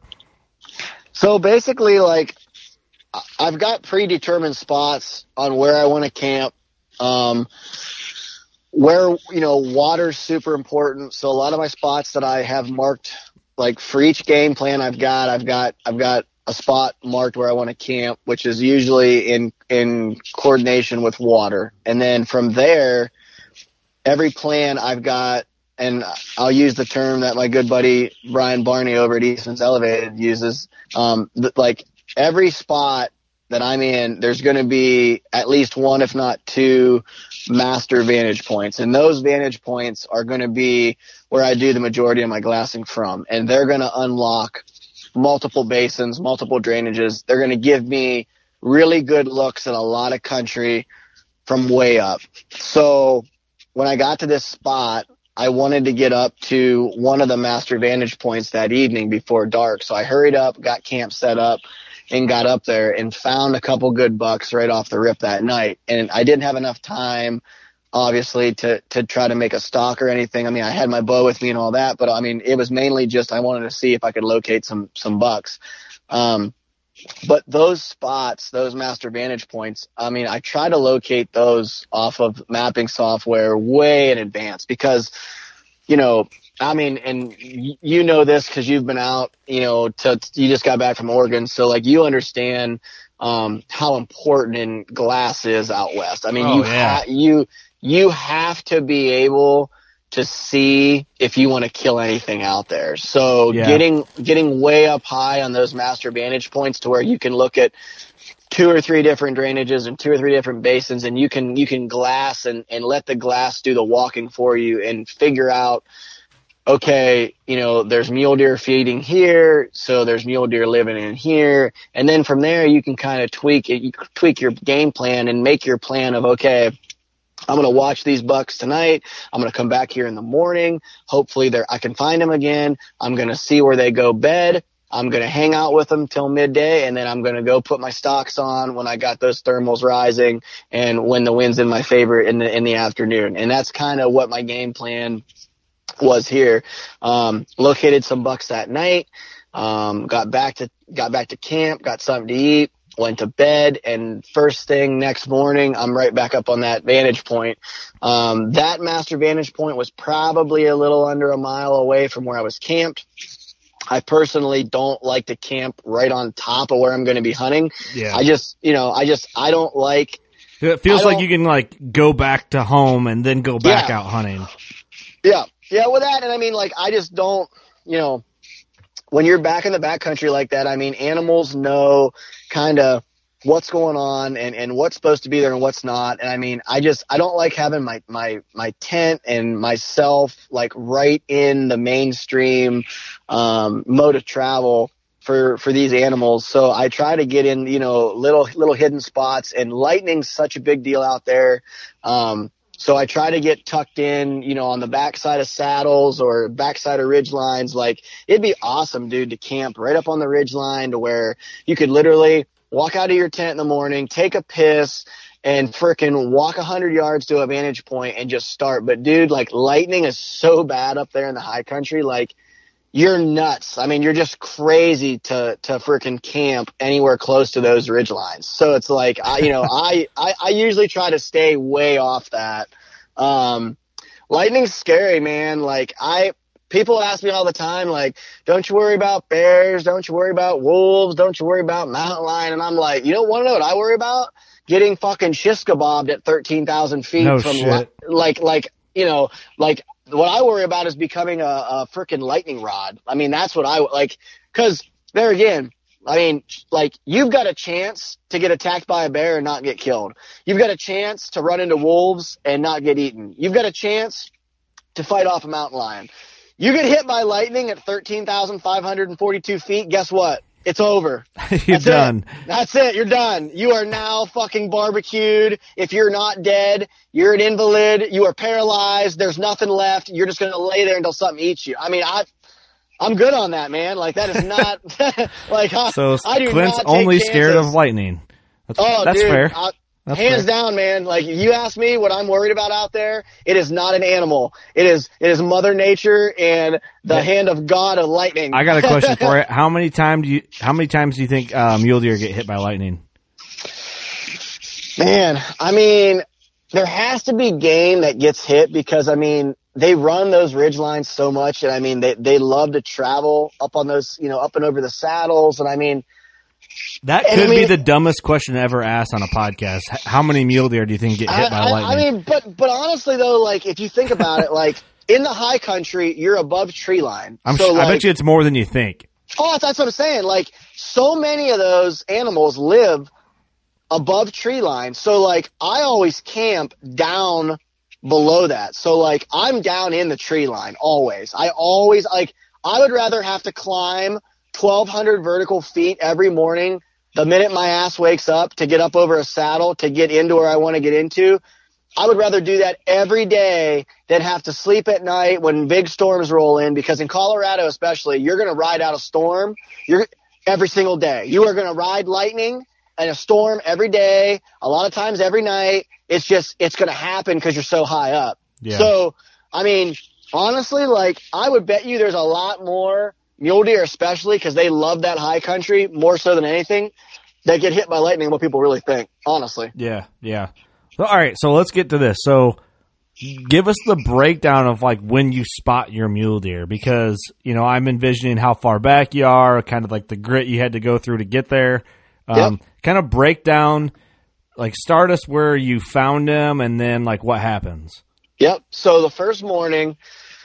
So basically, like, I've got predetermined spots on where I want to camp, um, where, you know, water's super important. So a lot of my spots that I have marked, like for each game plan I've got, I've got, I've got, a spot marked where I want to camp, which is usually in, in coordination with water. And then from there, every plan I've got, and I'll use the term that my good buddy Brian Barney over at Eastman's Elevated uses, um, th- like every spot that I'm in, there's going to be at least one, if not two, master vantage points. And those vantage points are going to be where I do the majority of my glassing from. And they're going to unlock multiple basins, multiple drainages. They're going to give me really good looks at a lot of country from way up. So when I got to this spot, I wanted to get up to one of the master vantage points that evening before dark. So I hurried up, got camp set up, and got up there and found a couple good bucks right off the rip that night. And I didn't have enough time, obviously, to, to try to make a stock or anything. I mean, I had my bow with me and all that, but I mean, it was mainly just I wanted to see if I could locate some, some bucks. Um, but those spots, those master vantage points, I mean, I try to locate those off of mapping software way in advance because, you know, I mean, and you know this because you've been out, you know, to, you just got back from Oregon. So like you understand, um, how important glass is out West. I mean, oh, you, yeah. ha- you, you have to be able to see if you want to kill anything out there. So yeah. getting, getting way up high on those master vantage points to where you can look at two or three different drainages and two or three different basins, and you can, you can glass and, and let the glass do the walking for you and figure out, okay, you know, there's mule deer feeding here, so there's mule deer living in here. And then from there, you can kind of tweak it, you tweak your game plan and make your plan of, okay, I'm going to watch these bucks tonight. I'm going to come back here in the morning. Hopefully there, I can find them again. I'm going to see where they go bed. I'm going to hang out with them till midday, and then I'm going to go put my stocks on when I got those thermals rising and when the wind's in my favor in the, in the afternoon. And that's kind of what my game plan was here. Um, located some bucks that night. Um, got back to, got back to camp, got something to eat, went to bed, and first thing next morning, I'm right back up on that vantage point. Um, that master vantage point was probably a little under a mile away from where I was camped. I personally don't like to camp right on top of where I'm going to be hunting. Yeah. I just, you know, I just, I don't like. It feels I like don't- you can like go back to home and then go back Yeah. out hunting. Yeah. Yeah. With that. And I mean, like, I just don't, you know, when you're back in the backcountry like that, I mean, animals know kind of what's going on and, and what's supposed to be there and what's not. And I mean, I just, I don't like having my, my, my tent and myself like right in the mainstream, um, mode of travel for, for these animals. So I try to get in, you know, little, little hidden spots, and lightning's such a big deal out there. Um, So I try to get tucked in, you know, on the backside of saddles or backside of ridge lines. Like, it'd be awesome, dude, to camp right up on the ridge line to where you could literally walk out of your tent in the morning, take a piss, and frickin' walk a hundred yards to a vantage point and just start. But dude, like, lightning is so bad up there in the high country. Like, you're nuts. I mean, you're just crazy to, to frickin' camp anywhere close to those ridge lines. So it's like, I, you know, I, I, I usually try to stay way off that. Um, lightning's scary, man. Like, I, people ask me all the time, like, don't you worry about bears? Don't you worry about wolves? Don't you worry about mountain lion? And I'm like, you don't want to know what I worry about? Getting fucking shish kebabbed at thirteen thousand feet No from, shit. li- like, like, you know, like, what I worry about is becoming a, a freaking lightning rod. I mean, that's what I like, cause there again, I mean, like, you've got a chance to get attacked by a bear and not get killed. You've got a chance to run into wolves and not get eaten. You've got a chance to fight off a mountain lion. You get hit by lightning at thirteen thousand five hundred forty-two feet. Guess what? It's over. You're That's done. It. That's it. You're done. You are now fucking barbecued. If you're not dead, you're an invalid. You are paralyzed. There's nothing left. You're just going to lay there until something eats you. I mean, I, I'm good on that, man. Like, that is not like, I, So I do Clint's not take only scared chances. of lightning. That's, Oh, that's dude, fair. I, That's hands fair. down, man. Like, if you ask me what I'm worried about out there, it is not an animal. It is, it is Mother Nature and the Yeah. hand of God of lightning. I got a question for you. How many times do you how many times do you think uh, mule deer get hit by lightning? Man, I mean, there has to be game that gets hit because, I mean, they run those ridge lines so much, and I mean, they they love to travel up on those, you know, up and over the saddles, and I mean, That And could I mean- be the dumbest question ever asked on a podcast. H- How many mule deer do you think get hit I, by I, lightning? I mean, but but honestly though, like, if you think about it, like, in the high country, you're above tree line. I'm so, su- I like, bet you it's more than you think. Oh, that's what I'm saying. Like, so many of those animals live above tree line. So, like, I always camp down below that. So, like, I'm down in the tree line always. I always, like, I would rather have to climb twelve hundred vertical feet every morning the minute my ass wakes up to get up over a saddle to get into where I want to get into. I would rather do that every day than have to sleep at night when big storms roll in, because in Colorado especially, you're going to ride out a storm you're every single day. You are going to ride lightning and a storm every day, a lot of times every night. It's just, it's going to happen because you're so high up. Yeah. So, I mean, honestly, like, I would bet you there's a lot more mule deer, especially because they love that high country more so than anything, that get hit by lightning than what people really think, honestly. Yeah, yeah. So, all right, so let's get to this. So give us the breakdown of, like, when you spot your mule deer, because, you know, I'm envisioning how far back you are, kind of like the grit you had to go through to get there. Um, yep. Kind of break down, like, start us where you found him and then, like, what happens. Yep. So the first morning,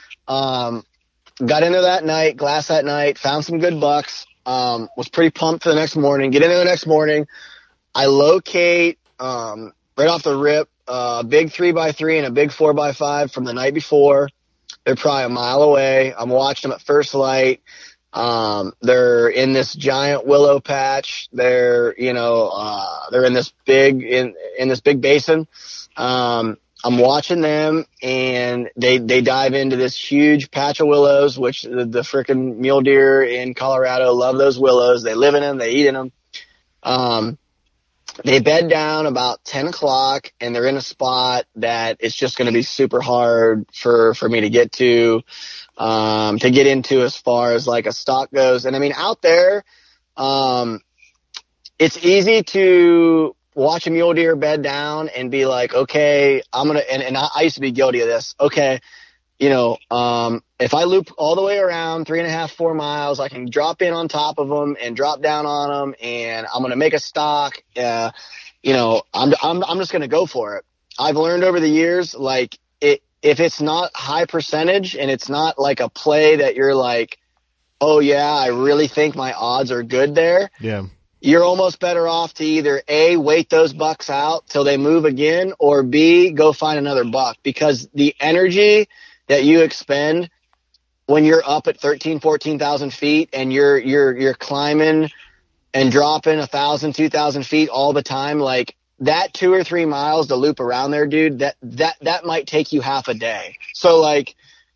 um, got in there that night, glass that night, found some good bucks, um, was pretty pumped for the next morning. Get in there the next morning. I locate, um, right off the rip, a uh, big three by three and a big four by five from the night before. They're probably a mile away. I'm watching them at first light. Um, they're in this giant willow patch. They're, you know, uh, they're in this big, in, in this big basin. Um, I'm watching them, and they, they dive into this huge patch of willows, which the, the frickin' mule deer in Colorado love those willows. They live in them. They eat in them. Um, They bed down about ten o'clock, and they're in a spot that it's just going to be super hard for, for me to get to, um, to get into as far as like a stock goes. And I mean, out there, um, it's easy to watch a mule deer bed down and be like, okay, I'm going to, and, and I, I used to be guilty of this. Okay. You know, um, if I loop all the way around three and a half, four miles, I can drop in on top of them and drop down on them, and I'm going to make a stock. Uh, you know, I'm, I'm, I'm just going to go for it. I've learned over the years, like, it, if it's not high percentage and it's not like a play that you're like, oh yeah, I really think my odds are good there. Yeah. You're almost better off to either A, wait those bucks out till they move again, or B, go find another buck, because the energy that you expend when you're up at thirteen, fourteen thousand feet and you're, you're, you're climbing and dropping a thousand, two thousand feet all the time, like that two or three miles to loop around there, dude, that, that, that might take you half a day. So like,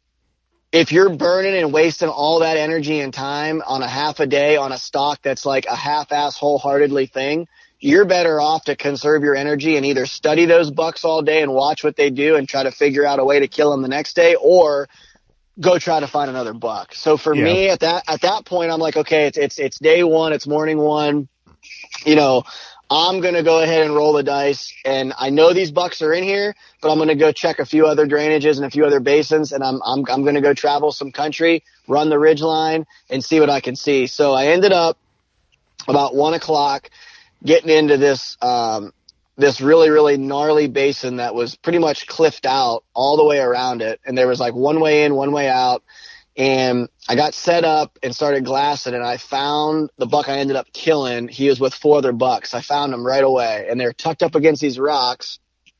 if you're burning and wasting all that energy and time on a half a day on a stock that's like a half-ass wholeheartedly thing, you're better off to conserve your energy and either study those bucks all day and watch what they do and try to figure out a way to kill them the next day, or go try to find another buck. So for yeah. me at that, at that point, I'm like, okay, it's, it's, it's day one, it's morning one, you know, I'm going to go ahead and roll the dice, and I know these bucks are in here, but I'm going to go check a few other drainages and a few other basins, and I'm, I'm, I'm going to go travel some country, run the ridge line, and see what I can see. So I ended up about one o'clock getting into this, um, this really, really gnarly basin that was pretty much cliffed out all the way around it. And there was like one way in, one way out. And I got set up and started glassing, and I found the buck I ended up killing. He was with four other bucks. I found him right away, and they're tucked up against these rocks,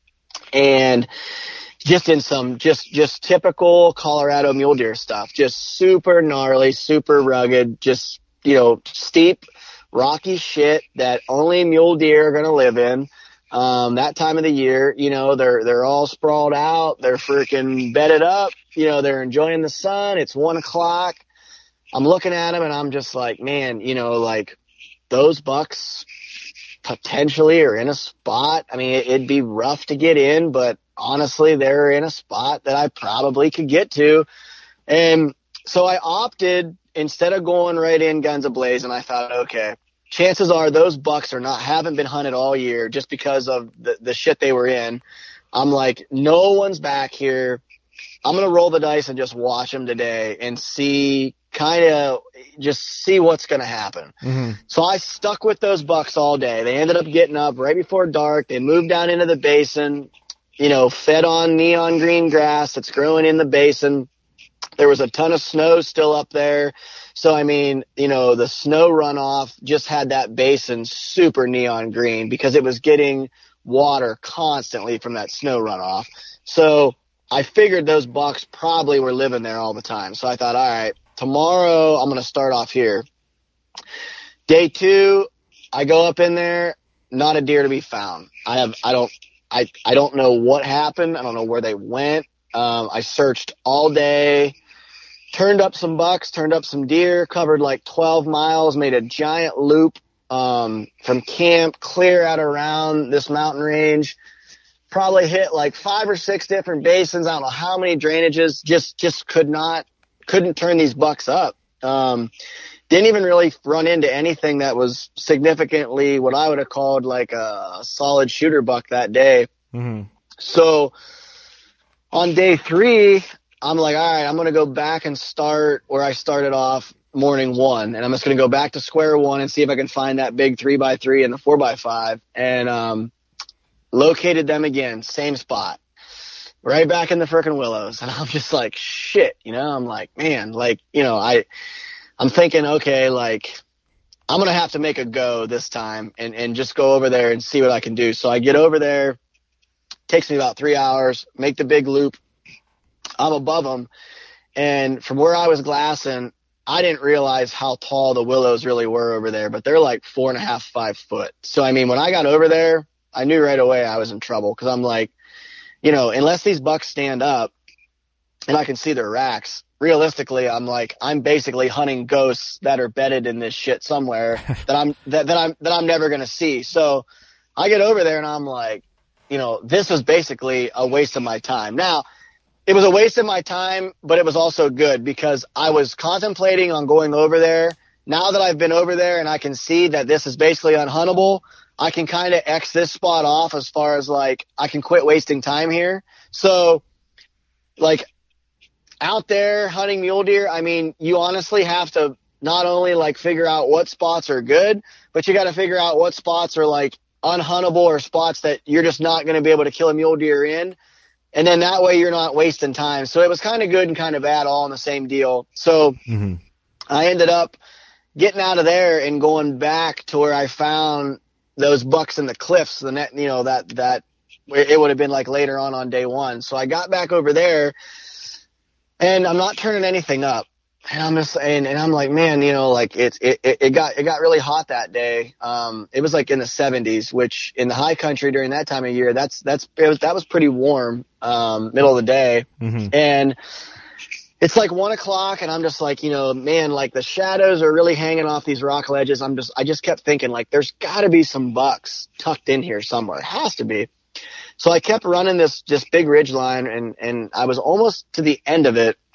and just in some, just, just typical Colorado mule deer stuff, just super gnarly, super rugged, just, you know, steep, rocky shit that only mule deer are going to live in. Um, that time of the year, you know, they're, they're all sprawled out. They're freaking bedded up. You know, they're enjoying the sun. It's one o'clock. I'm looking at them and I'm just like, man, you know, like those bucks potentially are in a spot. I mean, it, it'd be rough to get in, but honestly, they're in a spot that I probably could get to. And so I opted, instead of going right in guns ablaze, and I thought, okay, chances are those bucks are not, haven't been hunted all year just because of the, the shit they were in. I'm like, no one's back here. I'm going to roll the dice and just watch them today and see, kind of just see what's going to happen. Mm-hmm. So I stuck with those bucks all day. They ended up getting up right before dark. They moved down into the basin, you know, fed on neon green grass that's growing in the basin. There was a ton of snow still up there. So, I mean, you know, the snow runoff just had that basin super neon green because it was getting water constantly from that snow runoff. So I figured those bucks probably were living there all the time. So I thought, all right, tomorrow I'm going to start off here. Day two, I go up in there, not a deer to be found. I have, I don't, I, I don't know what happened. I don't know where they went. Um, I searched all day, turned up some bucks, turned up some deer, covered like twelve miles, made a giant loop, um, from camp clear out around this mountain range. Probably hit like five or six different basins. I don't know how many drainages, just, just could not, couldn't turn these bucks up. Um, didn't even really run into anything that was significantly what I would have called like a solid shooter buck that day. Mm-hmm. So on day three, I'm like, all right, I'm going to go back and start where I started off morning one. And I'm just going to go back to square one and see if I can find that big three by three and the four by five. And, um, located them again, same spot, right back in the frickin' willows. And I'm just like, shit, you know, I'm like, man, like, you know, I, I'm thinking, okay, like, I'm going to have to make a go this time and, and just go over there and see what I can do. So I get over there, takes me about three hours, make the big loop. I'm above them. And from where I was glassing, I didn't realize how tall the willows really were over there, but they're like four and a half, five foot. So, I mean, when I got over there, I knew right away I was in trouble because I'm like, you know, unless these bucks stand up and I can see their racks, realistically, I'm like, I'm basically hunting ghosts that are bedded in this shit somewhere that I'm, that, that I'm, that I'm never going to see. So I get over there and I'm like, you know, this was basically a waste of my time. Now, it was a waste of my time, but it was also good because I was contemplating on going over there. Now that I've been over there and I can see that this is basically unhuntable, I can kind of X this spot off as far as like I can quit wasting time here. So like out there hunting mule deer, I mean, you honestly have to not only like figure out what spots are good, but you got to figure out what spots are like unhuntable or spots that you're just not going to be able to kill a mule deer in. And then that way you're not wasting time. So it was kind of good and kind of bad all in the same deal. So mm-hmm. I ended up getting out of there and going back to where I found those bucks in the cliffs, the net, you know, that, that it would have been like later on on day one. So I got back over there and I'm not turning anything up. And I'm just, and, and I'm like, man, you know, like it's, it, it, it got, it got really hot that day. Um, it was like in the seventies, which in the high country during that time of year, that's, that's, it was, that was pretty warm, um, middle of the day. Mm-hmm. And it's like one o'clock and I'm just like, you know, man, like the shadows are really hanging off these rock ledges. I'm just, I just kept thinking like, there's gotta be some bucks tucked in here somewhere. It has to be. So I kept running this, this big ridge line and, and I was almost to the end of it.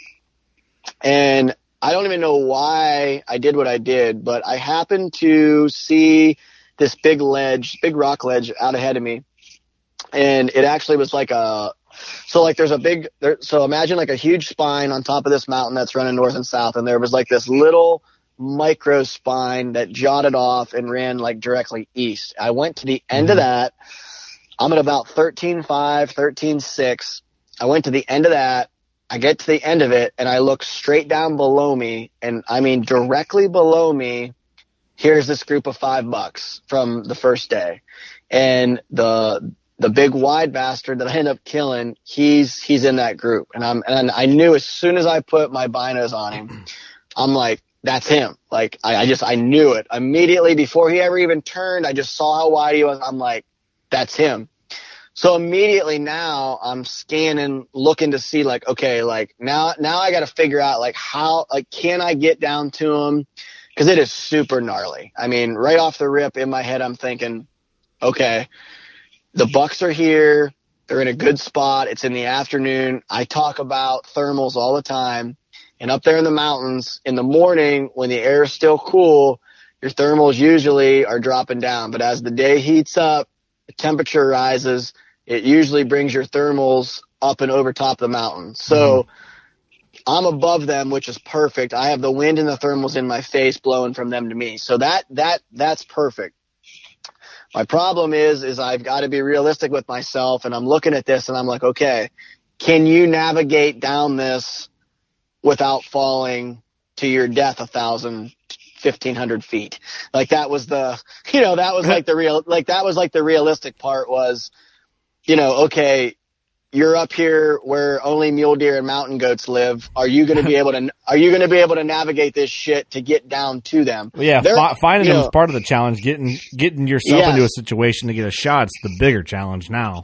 And I don't even know why I did what I did, but I happened to see this big ledge, big rock ledge out ahead of me. And it actually was like a, so like there's a big, there, so imagine like a huge spine on top of this mountain that's running north and south. And there was like this little micro spine that jotted off and ran like directly east. I went to the end mm-hmm. of that. I'm at about thirteen five, thirteen six. I went to the end of that. I get to the end of it and I look straight down below me. And I mean, directly below me, here's this group of five bucks from the first day. And the, the big wide bastard that I end up killing, he's, he's in that group. And I'm, and I knew as soon as I put my binos on him, I'm like, that's him. Like, I, I just, I knew it immediately before he ever even turned. I just saw how wide he was. I'm like, that's him. So immediately now I'm scanning, looking to see like, okay, like now, now I got to figure out like how, like, can I get down to him? Cause it is super gnarly. I mean, right off the rip in my head, I'm thinking, okay, the bucks are here. They're in a good spot. It's in the afternoon. I talk about thermals all the time. And up there in the mountains in the morning when the air is still cool, your thermals usually are dropping down. But as the day heats up, the temperature rises. It usually brings your thermals up and over top of the mountain. So mm-hmm. I'm above them, which is perfect. I have the wind and the thermals in my face blowing from them to me. So that, that, that's perfect. My problem is, is I've got to be realistic with myself and I'm looking at this and I'm like, okay, can you navigate down this without falling to your death a thousand, fifteen hundred feet? Like that was the, you know, that was like the real, like that was like the realistic part was, you know, okay, you're up here where only mule deer and mountain goats live. Are you going to be able to, are you going to be able to navigate this shit to get down to them? Well, yeah. Fi- finding them is part of the challenge. Getting, getting yourself yes. into a situation to get a shot, it's the bigger challenge now.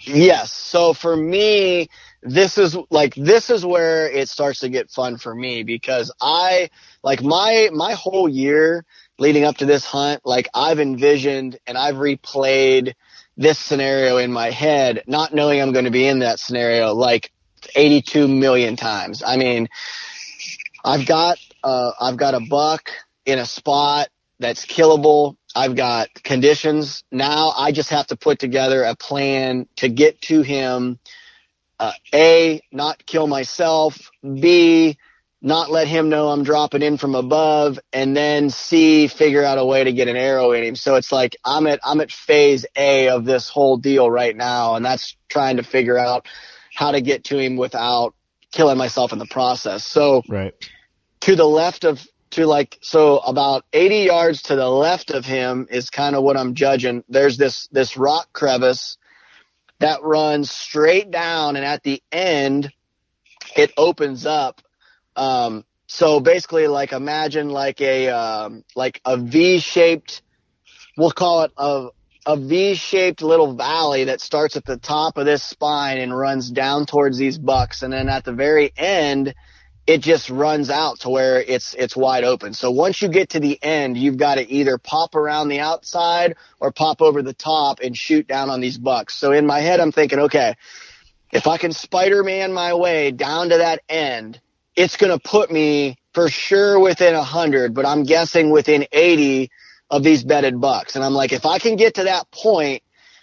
Yes. So for me, this is like, this is where it starts to get fun for me, because I, like my, my whole year leading up to this hunt, like I've envisioned and I've replayed this scenario in my head, not knowing I'm going to be in that scenario like eighty-two million times. I mean, I've got, uh, I've got a buck in a spot that's killable. I've got conditions. Now I just have to put together a plan to get to him. Uh, A, not kill myself. B, not let him know I'm dropping in from above. And then C, figure out a way to get an arrow in him. So it's like I'm at, I'm at phase A of this whole deal right now. And that's trying to figure out how to get to him without killing myself in the process. So right. to the left of, to like, so about eighty yards to the left of him is kind of what I'm judging. There's this, this rock crevice that runs straight down, and at the end it opens up. Um, so basically, like imagine like a, um, like a V-shaped, we'll call it a, a V-shaped little valley that starts at the top of this spine and runs down towards these bucks. And then at the very end, it just runs out to where it's, it's wide open. So once you get to the end, you've got to either pop around the outside or pop over the top and shoot down on these bucks. So in my head, I'm thinking, okay, if I can Spider-Man my way down to that end, it's going to put me for sure within a hundred, but I'm guessing within eighty of these bedded bucks. And I'm like, if I can get to that point,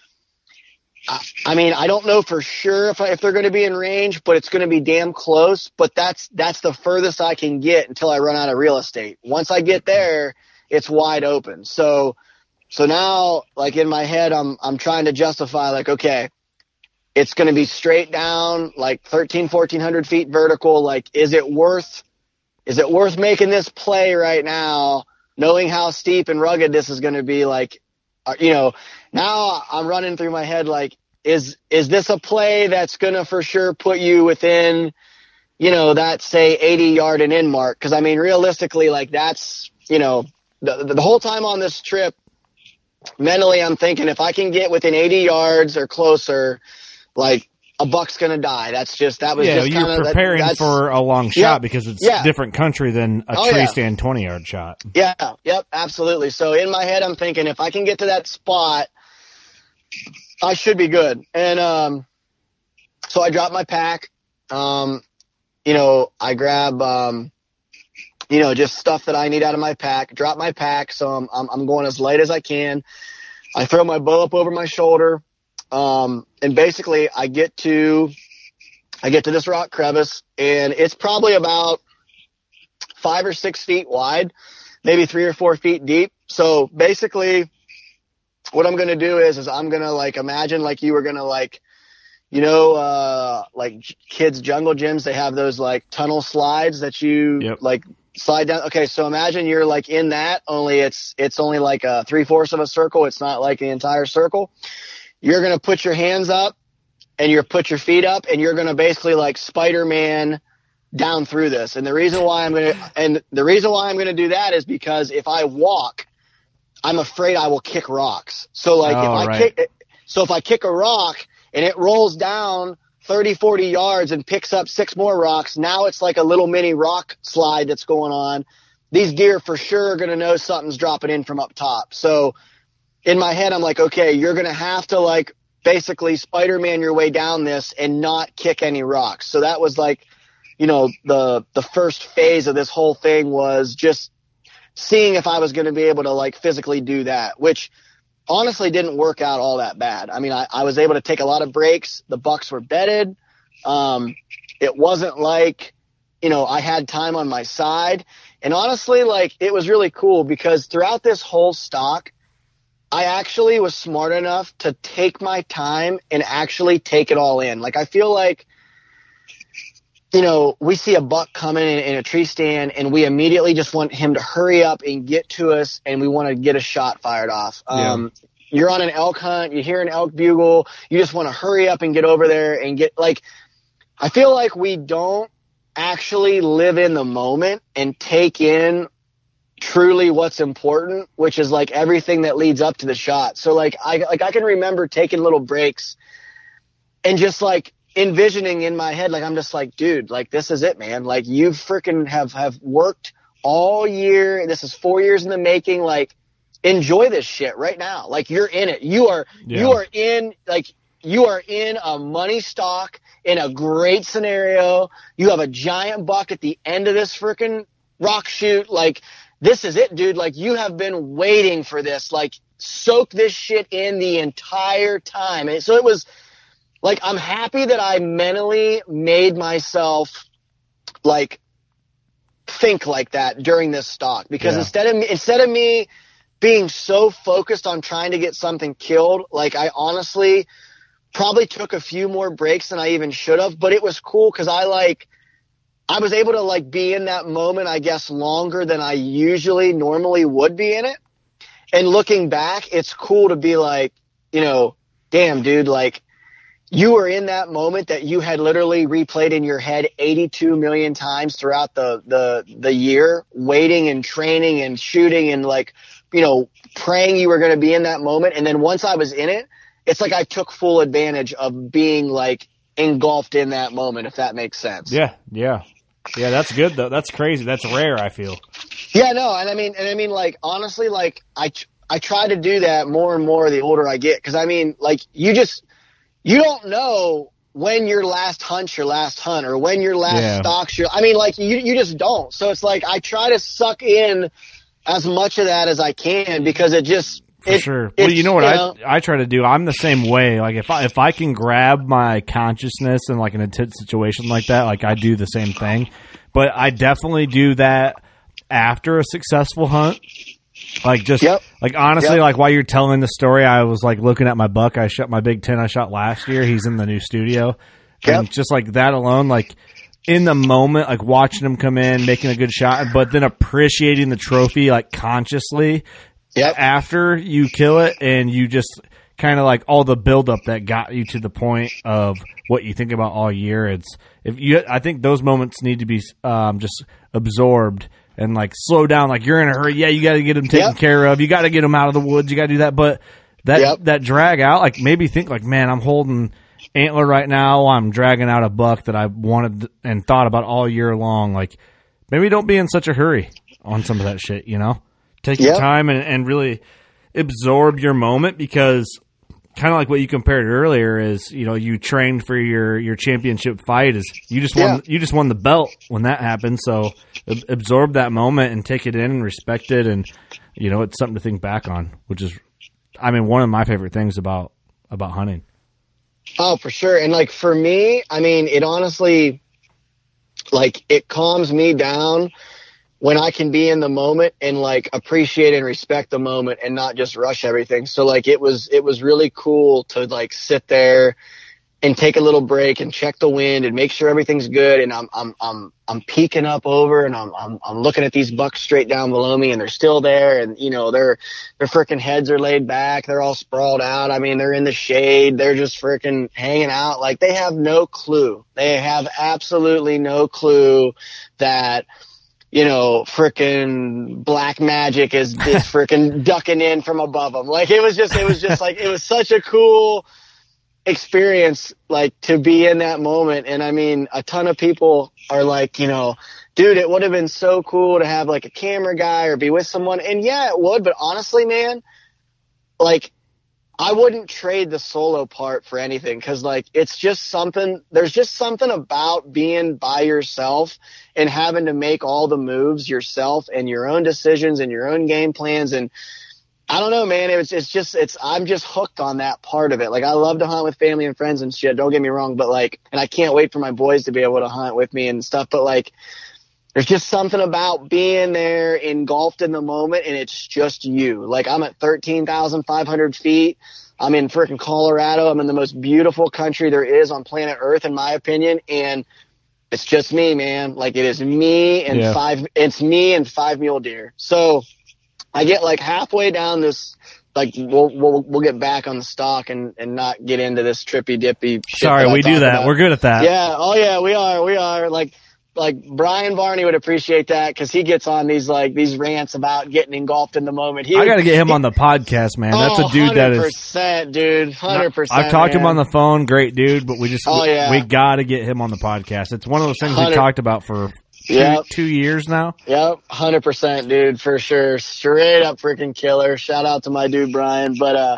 I, I mean, I don't know for sure if I, if they're going to be in range, but it's going to be damn close. But that's, that's the furthest I can get until I run out of real estate. Once I get there, it's wide open. So, so now like in my head, I'm, I'm trying to justify like, okay, it's going to be straight down, like thirteen, fourteen hundred feet vertical. Like, is it worth, is it worth making this play right now, knowing how steep and rugged this is going to be? Like, uh, you know, now I'm running through my head, like, is, is this a play that's going to for sure put you within, you know, that say eighty yard and in mark? Cause I mean, realistically, like that's, you know, the, the whole time on this trip, mentally, I'm thinking if I can get within eighty yards or closer, like a buck's going to die. That's just, that was yeah, just you're kinda, preparing that, for a long shot yeah, because it's yeah. different country than a Oh, tree yeah. stand twenty yard shot. Yeah. Yep. Absolutely. So in my head, I'm thinking if I can get to that spot, I should be good. And, um, so I drop my pack. Um, you know, I grab, um, you know, just stuff that I need out of my pack, drop my pack. So I'm, I'm, I'm going as light as I can. I throw my bow up over my shoulder. Um, and basically I get to, I get to this rock crevice, and it's probably about five or six feet wide, maybe three or four feet deep. So basically what I'm going to do is, is I'm going to like, imagine like you were going to like, you know, uh, like kids jungle gyms, they have those like tunnel slides that you yep. like slide down. Okay. So imagine you're like in that, only it's, it's only like a three fourths of a circle. It's not like the entire circle. You're going to put your hands up and you're put your feet up, and you're going to basically like Spider-Man down through this. And the reason why I'm going to, and the reason why I'm going to do that is because if I walk, I'm afraid I will kick rocks. So like oh, if I right. kick, so if I kick a rock and it rolls down thirty, forty yards and picks up six more rocks, now it's like a little mini rock slide that's going on. These deer for sure are going to know something's dropping in from up top. So in my head, I'm like, okay, you're going to have to like basically Spider-Man your way down this and not kick any rocks. So that was like, you know, the, the first phase of this whole thing was just seeing if I was going to be able to like physically do that, which honestly didn't work out all that bad. I mean, I, I was able to take a lot of breaks. The bucks were bedded. Um, it wasn't like, you know, I had time on my side. And honestly, like it was really cool because throughout this whole stock, I actually was smart enough to take my time and actually take it all in. Like, I feel like, you know, we see a buck coming in, in a tree stand and we immediately just want him to hurry up and get to us, and we want to get a shot fired off. Um, yeah. You're on an elk hunt, you hear an elk bugle, you just want to hurry up and get over there and get, like, I feel like we don't actually live in the moment and take in truly what's important, which is like everything that leads up to the shot. So like I like I can remember taking little breaks and just like envisioning in my head, like, I'm just like, dude, like, this is it, man. Like, you freaking have, have worked all year. This is four years in the making. Like, enjoy this shit right now. Like, you're in it. You are, yeah. you are in, like, you are in a money stock in a great scenario. You have a giant buck at the end of this freaking rock shoot. Like, this is it, dude. Like, you have been waiting for this. Like, soak this shit in the entire time. And so it was like, I'm happy that I mentally made myself like think like that during this stock, because yeah. instead of me, instead of me being so focused on trying to get something killed, like, I honestly probably took a few more breaks than I even should have, but it was cool because I like, I was able to like be in that moment, I guess, longer than I usually normally would be in it. And looking back, it's cool to be like, you know, damn, dude, like, you were in that moment that you had literally replayed in your head eighty-two million times throughout the, the, the year, waiting and training and shooting and like, you know, praying you were going to be in that moment. And then once I was in it, it's like I took full advantage of being like engulfed in that moment, if that makes sense. Yeah. Yeah. Yeah. That's good though. That's crazy. That's rare, I feel. Yeah, no. And I mean, and I mean, like, honestly, like I, I try to do that more and more the older I get. Cause I mean, like, you just, you don't know when your last hunt's your last hunt or when your last yeah. stock's your, I mean, like, you, you just don't. So it's like, I try to suck in as much of that as I can because it just, For it, sure. Well, you know what you know, I I try to do? I'm the same way. Like, if I if I can grab my consciousness in like an intense situation like that, like, I do the same thing. But I definitely do that after a successful hunt. Like, just yep. like honestly, yep. like while you're telling the story, I was like looking at my buck. I shot my Big Ten. I shot last year. He's in the new studio, yep. and just like that alone, like in the moment, like watching him come in, making a good shot, but then appreciating the trophy like consciously. Yep. After you kill it, and you just kind of like all the buildup that got you to the point of what you think about all year. It's if you, I think those moments need to be um, just absorbed and like slow down. Like, you're in a hurry. Yeah, you got to get them taken yep. care of. You got to get them out of the woods. You got to do that. But that yep. that drag out, like, maybe think like, man, I'm holding antler right now. I'm dragging out a buck that I wanted and thought about all year long. Like, maybe don't be in such a hurry on some of that shit. You know. Take your yep. time and, and really absorb your moment, because kind of like what you compared earlier is, you know, you trained for your, your championship fight is you just won, yeah. you just won the belt when that happened. So ab- absorb that moment and take it in and respect it. And, you know, it's something to think back on, which is, I mean, one of my favorite things about, about hunting. Oh, for sure. And like, for me, I mean, it honestly, like, it calms me down when I can be in the moment and like appreciate and respect the moment and not just rush everything. So like, it was, it was really cool to like sit there and take a little break and check the wind and make sure everything's good. And I'm, I'm, I'm, I'm peeking up over and I'm, I'm, I'm looking at these bucks straight down below me, and they're still there. And you know, their, their freaking heads are laid back. They're all sprawled out. I mean, they're in the shade. They're just freaking hanging out. Like, they have no clue. They have absolutely no clue that, you know, frickin' black magic is, is frickin' ducking in from above them. Like, it was just, it was just like, it was such a cool experience, like, to be in that moment. And I mean, a ton of people are like, you know, dude, it would have been so cool to have like a camera guy or be with someone. And yeah, it would. But honestly, man, like, I wouldn't trade the solo part for anything, because like, it's just something, there's just something about being by yourself and having to make all the moves yourself and your own decisions and your own game plans. And I don't know, man, it's, it's just, it's, I'm just hooked on that part of it. Like, I love to hunt with family and friends and shit. Don't get me wrong, but like, and I can't wait for my boys to be able to hunt with me and stuff. But like, there's just something about being there engulfed in the moment, and it's just you. Like, I'm at thirteen thousand five hundred feet. I'm in freaking Colorado. I'm in the most beautiful country there is on planet Earth, in my opinion. And it's just me, man. Like, it is me and yeah. five, it's me and five mule deer. So I get like halfway down this, like, we'll, we'll, we'll get back on the stock and, and not get into this trippy dippy shit. Sorry, that we do that. About. We're good at that. Yeah. Oh yeah, we are. We are like, like Brian Varney would appreciate that because he gets on these like these rants about getting engulfed in the moment. He I got to get him on the podcast, man. That's oh, a dude that is. one hundred percent, dude. one hundred percent. I've talked to him man. on the phone. Great dude, but we just Oh, we, yeah. we got to get him on the podcast. It's one of those things we one hundred talked about for two, Yep. two years now. Yep, one hundred percent, dude, for sure. Straight up freaking killer. Shout out to my dude Brian. But uh,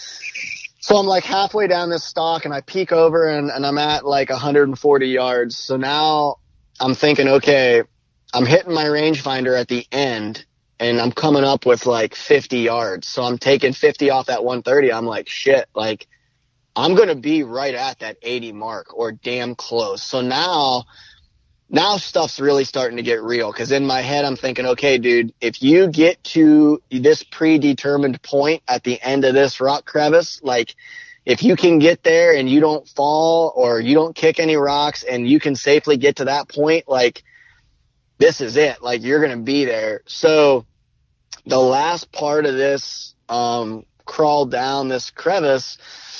so I'm like halfway down this stalk, and I peek over, and, and I'm at like one hundred forty yards. So now I'm thinking, okay, I'm hitting my rangefinder at the end, and I'm coming up with like fifty yards. So I'm taking fifty off that one thirty. I'm like, shit, like I'm going to be right at that eighty mark or damn close. So now, now stuff's really starting to get real. Cause in my head, I'm thinking, okay, dude, if you get to this predetermined point at the end of this rock crevice, like if you can get there and you don't fall or you don't kick any rocks and you can safely get to that point, like this is it. Like you're going to be there. So the last part of this, um, crawl down this crevice,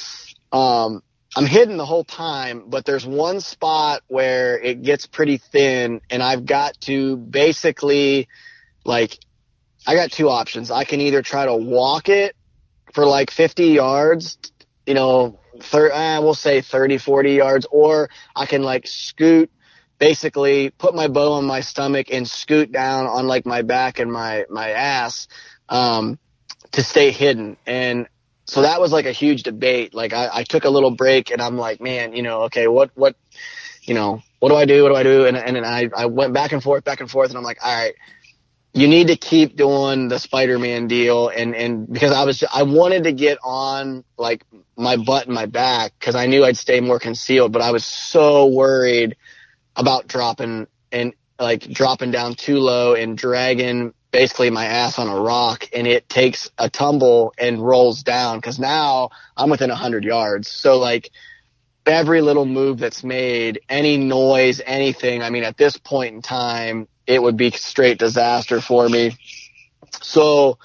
um, I'm hidden the whole time, but there's one spot where it gets pretty thin and I've got to basically like, I got two options. I can either try to walk it for like fifty yards, you know, thir- eh, we'll say thirty, forty yards, or I can like scoot, basically put my bow on my stomach and scoot down on like my back and my, my ass, um, to stay hidden. And so that was like a huge debate. Like I, I took a little break and I'm like, man, you know, okay, what, what, you know, what do I do? What do I do? And, and, and I, I went back and forth, back and forth. And I'm like, all right, you need to keep doing the Spider-Man deal. And, and because I was, I wanted to get on like my butt and my back because I knew I'd stay more concealed, but I was so worried about dropping and like dropping down too low and dragging basically my ass on a rock and it takes a tumble and rolls down because now I'm within a hundred yards. So like every little move that's made, any noise, anything, I mean, at this point in time, it would be straight disaster for me. So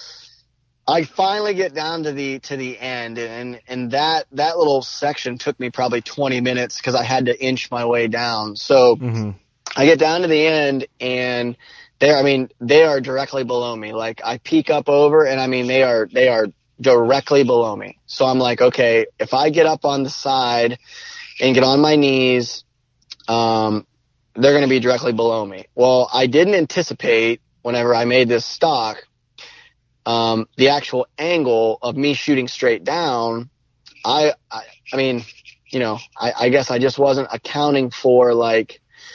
I finally get down to the, to the end and, and that, that little section took me probably twenty minutes because I had to inch my way down. So mm-hmm. I get down to the end and there, I mean, they are directly below me. Like I peek up over and I mean, they are, they are directly below me. So I'm like, okay, if I get up on the side and get on my knees, um, they're going to be directly below me. Well, I didn't anticipate whenever I made this stock, um, the actual angle of me shooting straight down. I, I, I mean, you know, I, I guess I just wasn't accounting for like,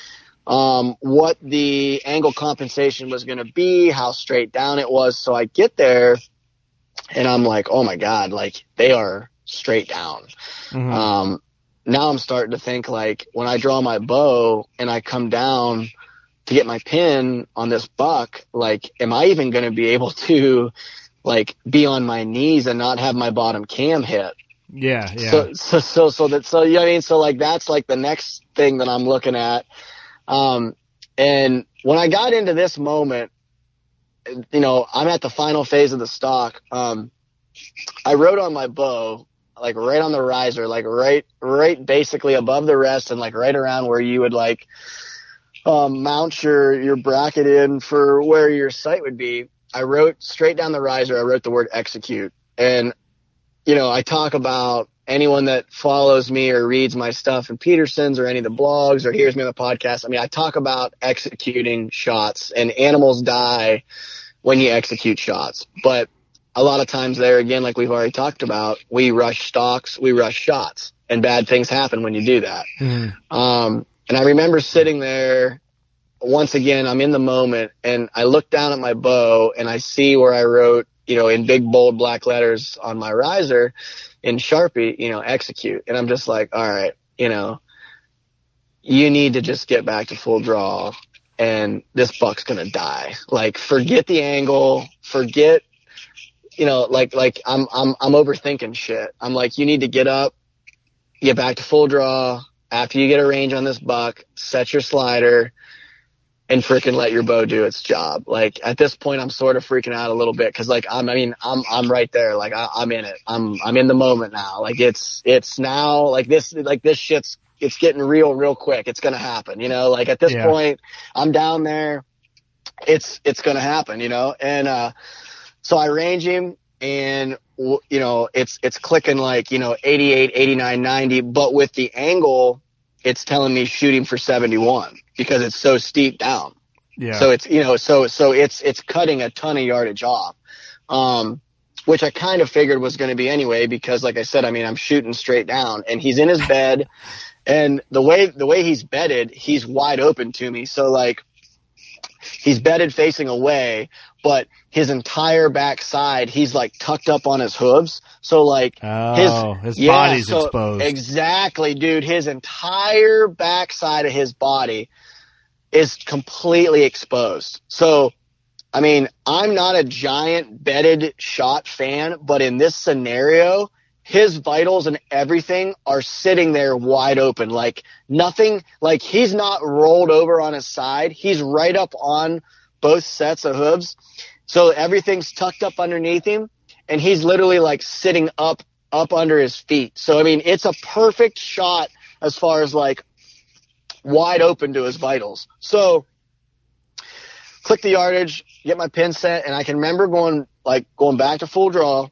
um, what the angle compensation was going to be, how straight down it was. So I get there and I'm like, oh my God, like they are straight down. Mm-hmm. Um, now I'm starting to think like when I draw my bow and I come down to get my pin on this buck, like, am I even going to be able to like be on my knees and not have my bottom cam hit? Yeah. Yeah. So, so, so, so that, so, you know what I mean? So like, that's like the next thing that I'm looking at. Um, and when I got into this moment, you know, I'm at the final phase of the stock. Um, I wrote on my bow, like right on the riser, like right, right basically above the rest and like right around where you would like, um, mount your, your bracket in for where your sight would be. I wrote straight down the riser. I wrote the word execute. And, you know, I talk about anyone that follows me or reads my stuff in Peterson's or any of the blogs or hears me on the podcast. I mean, I talk about executing shots and animals die when you execute shots, but a lot of times there again, like we've already talked about, we rush stalks, we rush shots, and bad things happen when you do that. Mm-hmm. Um, and I remember sitting there once again, I'm in the moment and I look down at my bow and I see where I wrote, you know, in big bold black letters on my riser in Sharpie, you know, execute. And I'm just like, all right, you know, you need to just get back to full draw and this buck's going to die. Like, forget the angle, forget, you know, like, like I'm, I'm, I'm overthinking shit. I'm like, you need to get up, get back to full draw after you get a range on this buck, set your slider and freaking let your bow do its job. Like at this point, I'm sort of freaking out a little bit. Cause like, I'm, I mean, I'm, I'm right there. Like I, I'm in it. I'm, I'm in the moment now. Like it's, it's now like this, like this shit's it's getting real, real quick. It's going to happen, you know, like at this Yeah. point I'm down there. It's, it's going to happen, you know? And, uh, so I range him and, you know, it's, it's clicking like, you know, eighty-eight, eighty-nine, ninety, but with the angle, it's telling me shooting for seventy-one because it's so steep down. Yeah. So it's, you know, so, so it's, it's cutting a ton of yardage off. Um, which I kind of figured was going to be anyway, because like I said, I mean, I'm shooting straight down and he's in his bed and the way, the way he's bedded, he's wide open to me. So like he's bedded facing away, but his entire back side, he's like tucked up on his hooves. So like oh, his, his yeah, body's so exposed. Exactly, dude. His entire back side of his body is completely exposed. So, I mean, I'm not a giant bedded shot fan, but in this scenario, his vitals and everything are sitting there wide open. Like nothing, like he's not rolled over on his side. He's right up on both sets of hooves. So everything's tucked up underneath him and he's literally like sitting up, up under his feet. So, I mean, it's a perfect shot as far as like wide open to his vitals. So click the yardage, get my pin set, and I can remember going like going back to full draw,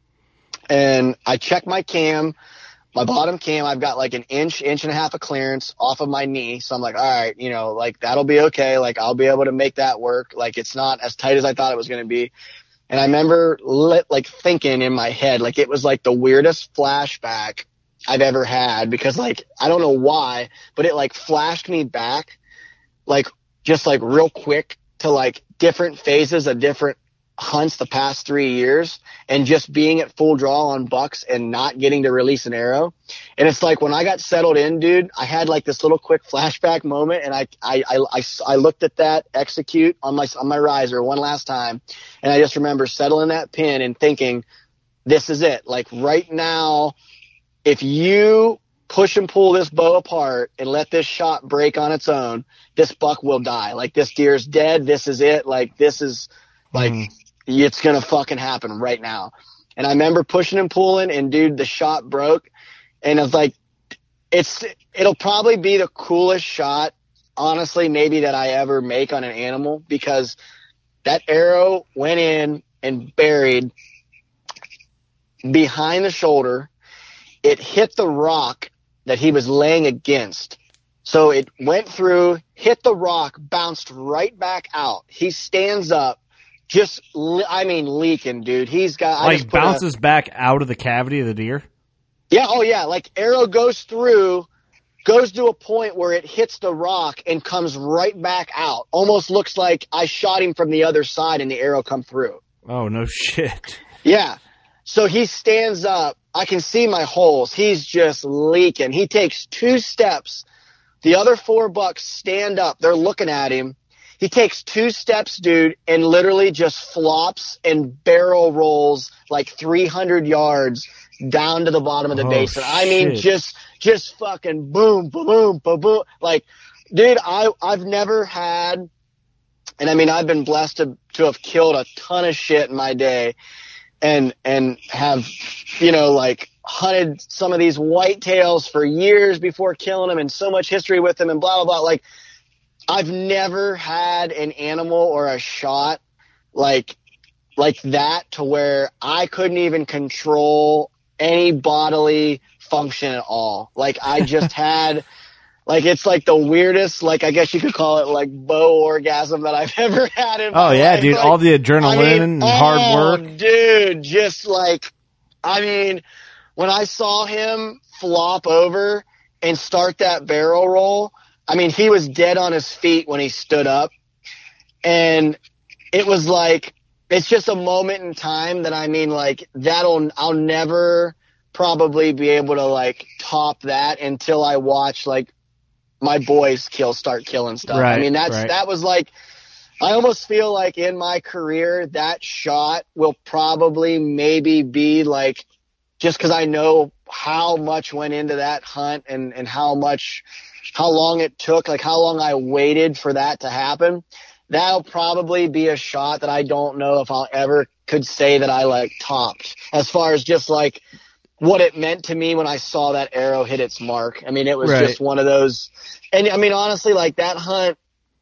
and I check my cam, my bottom cam. I've got like an inch, inch and a half of clearance off of my knee, so I'm like, all right, you know, like that'll be okay. Like I'll be able to make that work. Like it's not as tight as I thought it was going to be. And I remember lit, like thinking in my head, like it was like the weirdest flashback I've ever had because like I don't know why, but it like flashed me back, like just like real quick. To like different phases of different hunts the past three years and just being at full draw on bucks and not getting to release an arrow. And it's like when I got settled in, dude, I had like this little quick flashback moment and I, I, I, I, I looked at that execute on my, on my riser one last time. And I just remember settling that pin and thinking, this is it. Like right now, if you push and pull this bow apart and let this shot break on its own, this buck will die. Like this deer's dead. This is it. Like this is like, mm. it's going to fucking happen right now. And I remember pushing and pulling and dude, the shot broke and I was like, it's, it'll probably be the coolest shot, honestly, maybe that I ever make on an animal because that arrow went in and buried behind the shoulder. It hit the rock that he was laying against. So it went through, hit the rock, bounced right back out. He stands up, just, I mean, leaking, dude. He's got... I like bounces a, back out of the cavity of the deer? Yeah, oh yeah. Like arrow goes through, goes to a point where it hits the rock and comes right back out. Almost looks like I shot him from the other side and the arrow come through. Oh, no shit. Yeah. So he stands up. I can see my holes. He's just leaking. He takes two steps. The other four bucks stand up. They're looking at him. He takes two steps, dude, and literally just flops and barrel rolls like three hundred yards down to the bottom of the oh, basin. I mean, shit. just, just fucking boom, boom, boom, boom, boom. Like, dude, I, I've never had, and I mean, I've been blessed to, to have killed a ton of shit in my day and, and have, you know, like hunted some of these whitetails for years before killing them and so much history with them and blah, blah, blah. Like, I've never had an animal or a shot like, like that to where I couldn't even control any bodily function at all. Like I just had, like, it's like the weirdest, like, I guess you could call it like bow orgasm that I've ever had in my Oh yeah, life. dude. Like, all the adrenaline I mean, and oh, hard work. Dude, just like, I mean, when I saw him flop over and start that barrel roll, I mean, he was dead on his feet when he stood up. And it was like, it's just a moment in time that, I mean, like, that'll, I'll never probably be able to, like, top that until I watch, like, my boys kill, start killing stuff. Right, I mean, that's, right. that was like, I almost feel like in my career, that shot will probably maybe be like, just because I know how much went into that hunt and, and how much, how long it took, like how long I waited for that to happen. That'll probably be a shot that I don't know if I'll ever could say that I like topped as far as just like what it meant to me when I saw that arrow hit its mark. I mean, it was Right. just one of those. And I mean, honestly, like that hunt,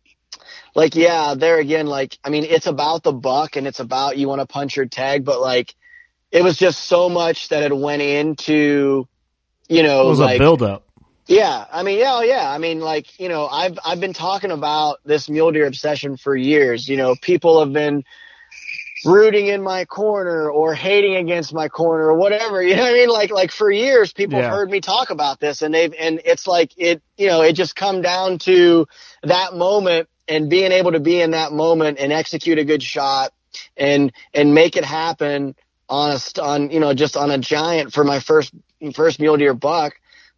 like, yeah, there again, like, I mean, it's about the buck and it's about you want to punch your tag, but like, it was just so much that it went into, you know, It was like, a buildup. yeah, I mean, yeah, oh, yeah. I mean, like, you know, I've I've been talking about this mule deer obsession for years. You know, people have been rooting in my corner or hating against my corner or whatever. You know what I mean? Like, like for years, people Yeah. have heard me talk about this, and they've and it's like it, you know, it just come down to that moment and being able to be in that moment and execute a good shot and and make it happen on a st- on you know just on a giant for my first first mule deer buck.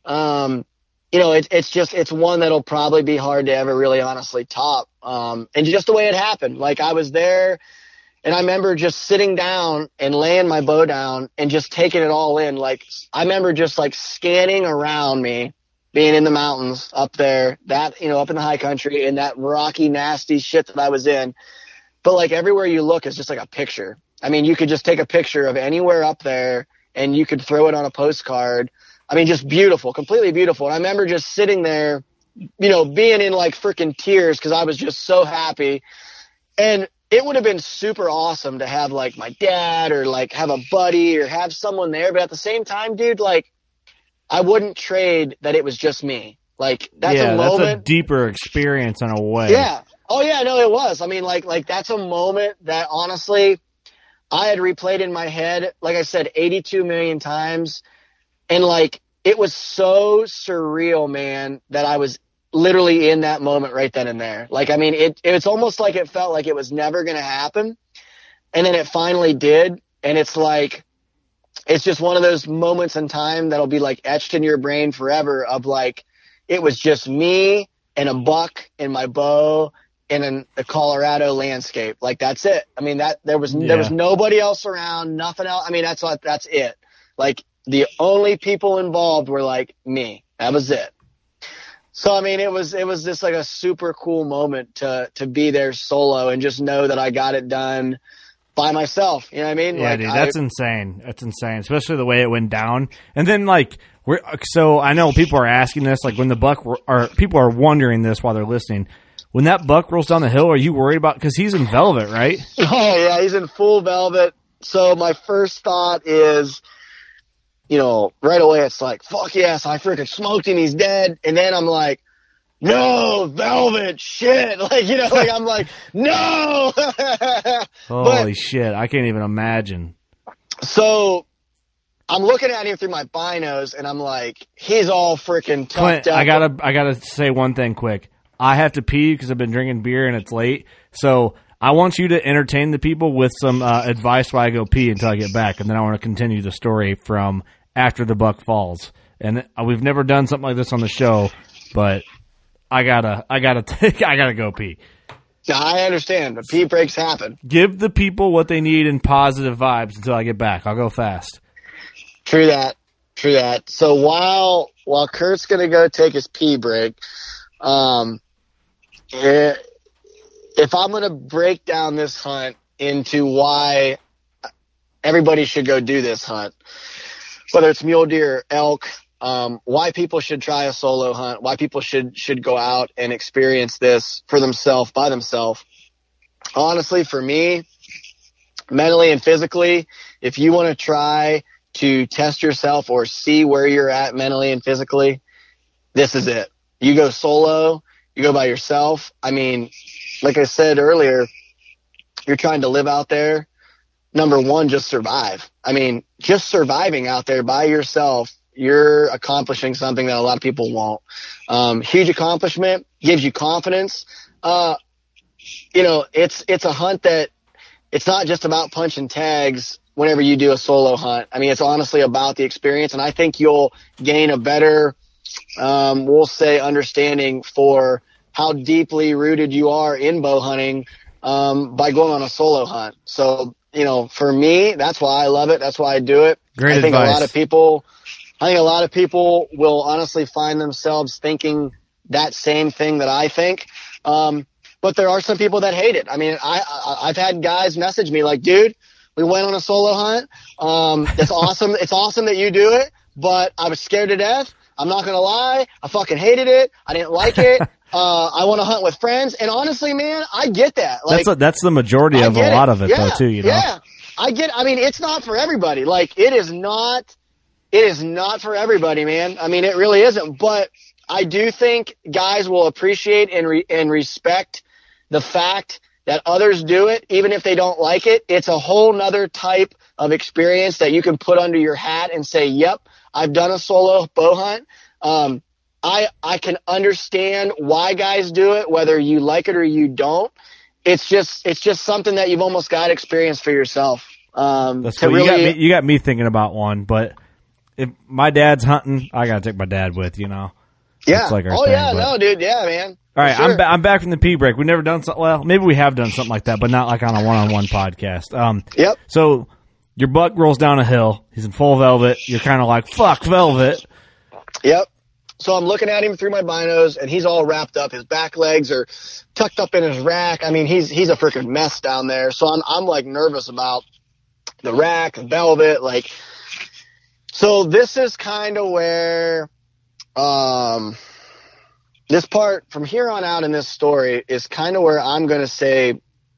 Um, you know, it, it's just, it's one that'll probably be hard to ever really honestly top. Um, and just the way it happened, like I was there and I remember just sitting down and laying my bow down and just taking it all in. Like I remember just like scanning around me, being in the mountains up there, that, you know, up in the high country and that rocky, nasty shit that I was in. But like everywhere you look is just like a picture. I mean, you could just take a picture of anywhere up there and you could throw it on a postcard. I mean, just beautiful, completely beautiful. And I remember just sitting there, you know, being in like freaking tears because I was just so happy. And it would have been super awesome to have like my dad or like have a buddy or have someone there. But at the same time, dude, like I wouldn't trade that it was just me. Like that's yeah, a moment. that's a deeper experience in a way. Yeah. Oh yeah, no, it was. I mean, like, like that's a moment that honestly I had replayed in my head, like I said, eighty-two million times. And like, it was so surreal, man, that I was literally in that moment right then and there. Like, I mean, it, it's almost like it felt like it was never going to happen. And then it finally did. And it's like, it's just one of those moments in time that'll be like etched in your brain forever of like, it was just me and a buck and my bow in an, a Colorado landscape. Like, that's it. I mean, that there was, Yeah. there was nobody else around, nothing else. I mean, that's what, that's it. Like, the only people involved were like me. That was it. So, I mean, it was, it was just like a super cool moment to, to be there solo and just know that I got it done by myself. You know what I mean? Yeah, like, dude, I- that's insane. That's insane, especially the way it went down. And then, like, we're so I know people are asking this, like, when the buck or people are wondering this while they're listening. When that buck rolls down the hill, are you worried about? Because he's in velvet, right? Oh yeah, he's in full velvet. So my first thought is, you know, right away it's like, fuck yes, I freaking smoked him, he's dead. And then I'm like, no, velvet, shit. Like, you know, like I'm like, no. Holy But- shit, I can't even imagine. So I'm looking at him through my binos and I'm like, he's all freaking Clint, tucked up. I gotta, I gotta say one thing quick. I have to pee because I've been drinking beer and it's late. So I want you to entertain the people with some uh, advice while I go pee until I get back, and then I want to continue the story from after the buck falls. And uh, we've never done something like this on the show, but I gotta, I gotta, take, I gotta go pee. Now, I understand, but pee breaks happen. Give the people what they need in positive vibes until I get back. I'll go fast. True that. True that. So while while Kurt's gonna go take his pee break, um, eh, if I'm gonna break down this hunt into why everybody should go do this hunt, whether it's mule deer, or elk, um, why people should try a solo hunt, why people should should go out and experience this for themselves by themselves. Honestly, for me, mentally and physically, if you want to try to test yourself or see where you're at mentally and physically, this is it. You go solo, you go by yourself. I mean, like I said earlier, you're trying to live out there. Number one, just survive. I mean, just surviving out there by yourself, you're accomplishing something that a lot of people won't. Um, huge accomplishment, gives you confidence. Uh, you know, it's, it's a hunt that it's not just about punching tags whenever you do a solo hunt. I mean, it's honestly about the experience, and I think you'll gain a better, um, we'll say, understanding for how deeply rooted you are in bow hunting, um, by going on a solo hunt. So, you know, for me, that's why I love it. That's why I do it. Great I think advice. a lot of people, I think a lot of people will honestly find themselves thinking that same thing that I think. Um, but there are some people that hate it. I mean, I, I I've had guys message me like, dude, We went on a solo hunt. Um, it's awesome. It's awesome that you do it, but I was scared to death. I'm not going to lie. I fucking hated it. I didn't like it. Uh, I want to hunt with friends. And honestly, man, I get that. Like, that's, a, that's the majority of a lot it. of it, yeah, though, too, you know? Yeah. I get, I mean, it's not for everybody. Like, it is not, it is not for everybody, man. I mean, it really isn't. But I do think guys will appreciate and, re- and respect the fact that others do it, even if they don't like it. It's a whole nother type of experience that you can put under your hat and say, yep, I've done a solo bow hunt. Um, I, I can understand why guys do it, whether you like it or you don't. It's just, it's just something that you've almost got to experience for yourself. Um, That's to cool. really, you, got me, you got me thinking about one, but if my dad's hunting, I got to take my dad with, you know? Yeah. It's like our oh thing, yeah, but- no, dude. Yeah, man. All right, For sure. I'm, ba- I'm back from the pee break. We've never done something. Well, maybe we have done something like that, but not like on a one-on-one podcast. Um, Yep. So your buck rolls down a hill. He's in full velvet. You're kind of like, fuck velvet. Yep. So I'm looking at him through my binos, and he's all wrapped up. His back legs are tucked up in his rack. I mean, he's he's a freaking mess down there. So I'm I'm like nervous about the rack, the velvet, like. So this is kind of where, um, this part from here on out in this story is kind of where I'm going to say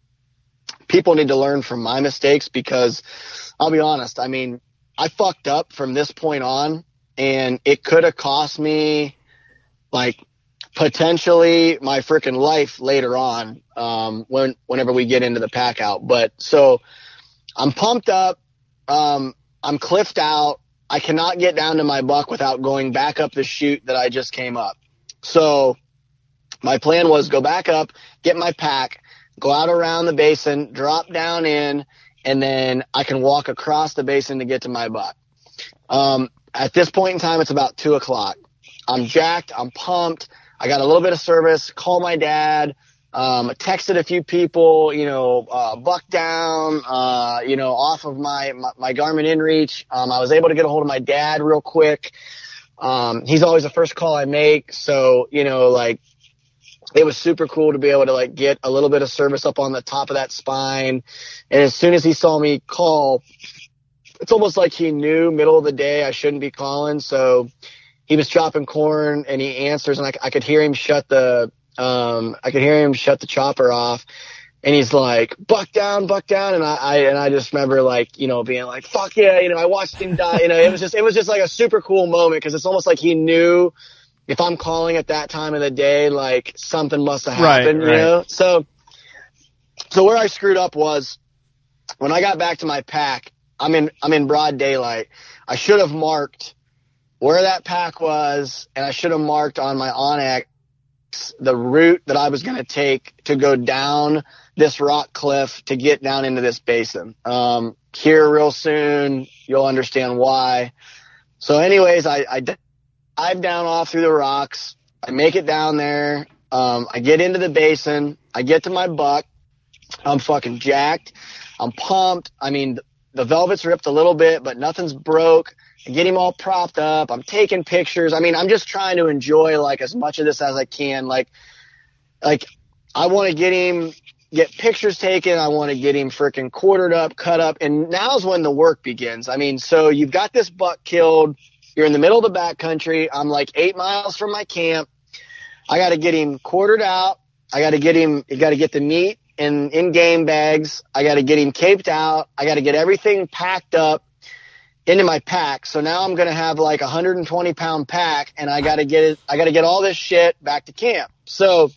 people need to learn from my mistakes, because I'll be honest. I mean, I fucked up from this point on. And it could have cost me, like, potentially my freaking life later on, um, when, whenever we get into the pack out. But so I'm pumped up. Um, I'm cliffed out. I cannot get down to my buck without going back up the chute that I just came up. So my plan was go back up, get my pack, go out around the basin, drop down in, and then I can walk across the basin to get to my buck. Um, At this point in time, it's about two o'clock. I'm jacked. I'm pumped. I got a little bit of service. Call my dad. Um, texted a few people, you know, uh, buck down, uh, you know, off of my, my, my Garmin InReach. Um, I was able to get a hold of my dad real quick. Um, he's always the first call I make. So, you know, like, it was super cool to be able to, like, get a little bit of service up on the top of that spine. And as soon as he saw me call, it's almost like he knew middle of the day I shouldn't be calling. So he was chopping corn and he answers, and I, I could hear him shut the, um, I could hear him shut the chopper off, and he's like, buck down, buck down. And I, I, and I just remember, like, you know, being like, fuck yeah. You know, I watched him die. You know, it was just, it was just like a super cool moment, because it's almost like he knew if I'm calling at that time of the day, like, something must have happened, Right, right. you know? So, so where I screwed up was when I got back to my pack, I'm in, I'm in broad daylight. I should have marked where that pack was, and I should have marked on my Onyx the route that I was going to take to go down this rock cliff to get down into this basin. Um, here real soon, you'll understand why. So anyways, I, I dive down off through the rocks. I make it down there. Um, I get into the basin. I get to my buck. I'm fucking jacked. I'm pumped. I mean, the velvet's ripped a little bit, but nothing's broke. I get him all propped up. I'm taking pictures. I mean, I'm just trying to enjoy, like, as much of this as I can. Like, like I want to get him, get pictures taken. I want to get him freaking quartered up, cut up. And now's when the work begins. I mean, so you've got this buck killed. You're in the middle of the backcountry. I'm like eight miles from my camp. I got to get him quartered out. I got to get him, you got to get the meat in, in game bags. I got to get him caped out. I got to get everything packed up into my pack. So now I'm going to have like a one hundred twenty pound pack, and I got to get it, I got to get all this shit back to camp. So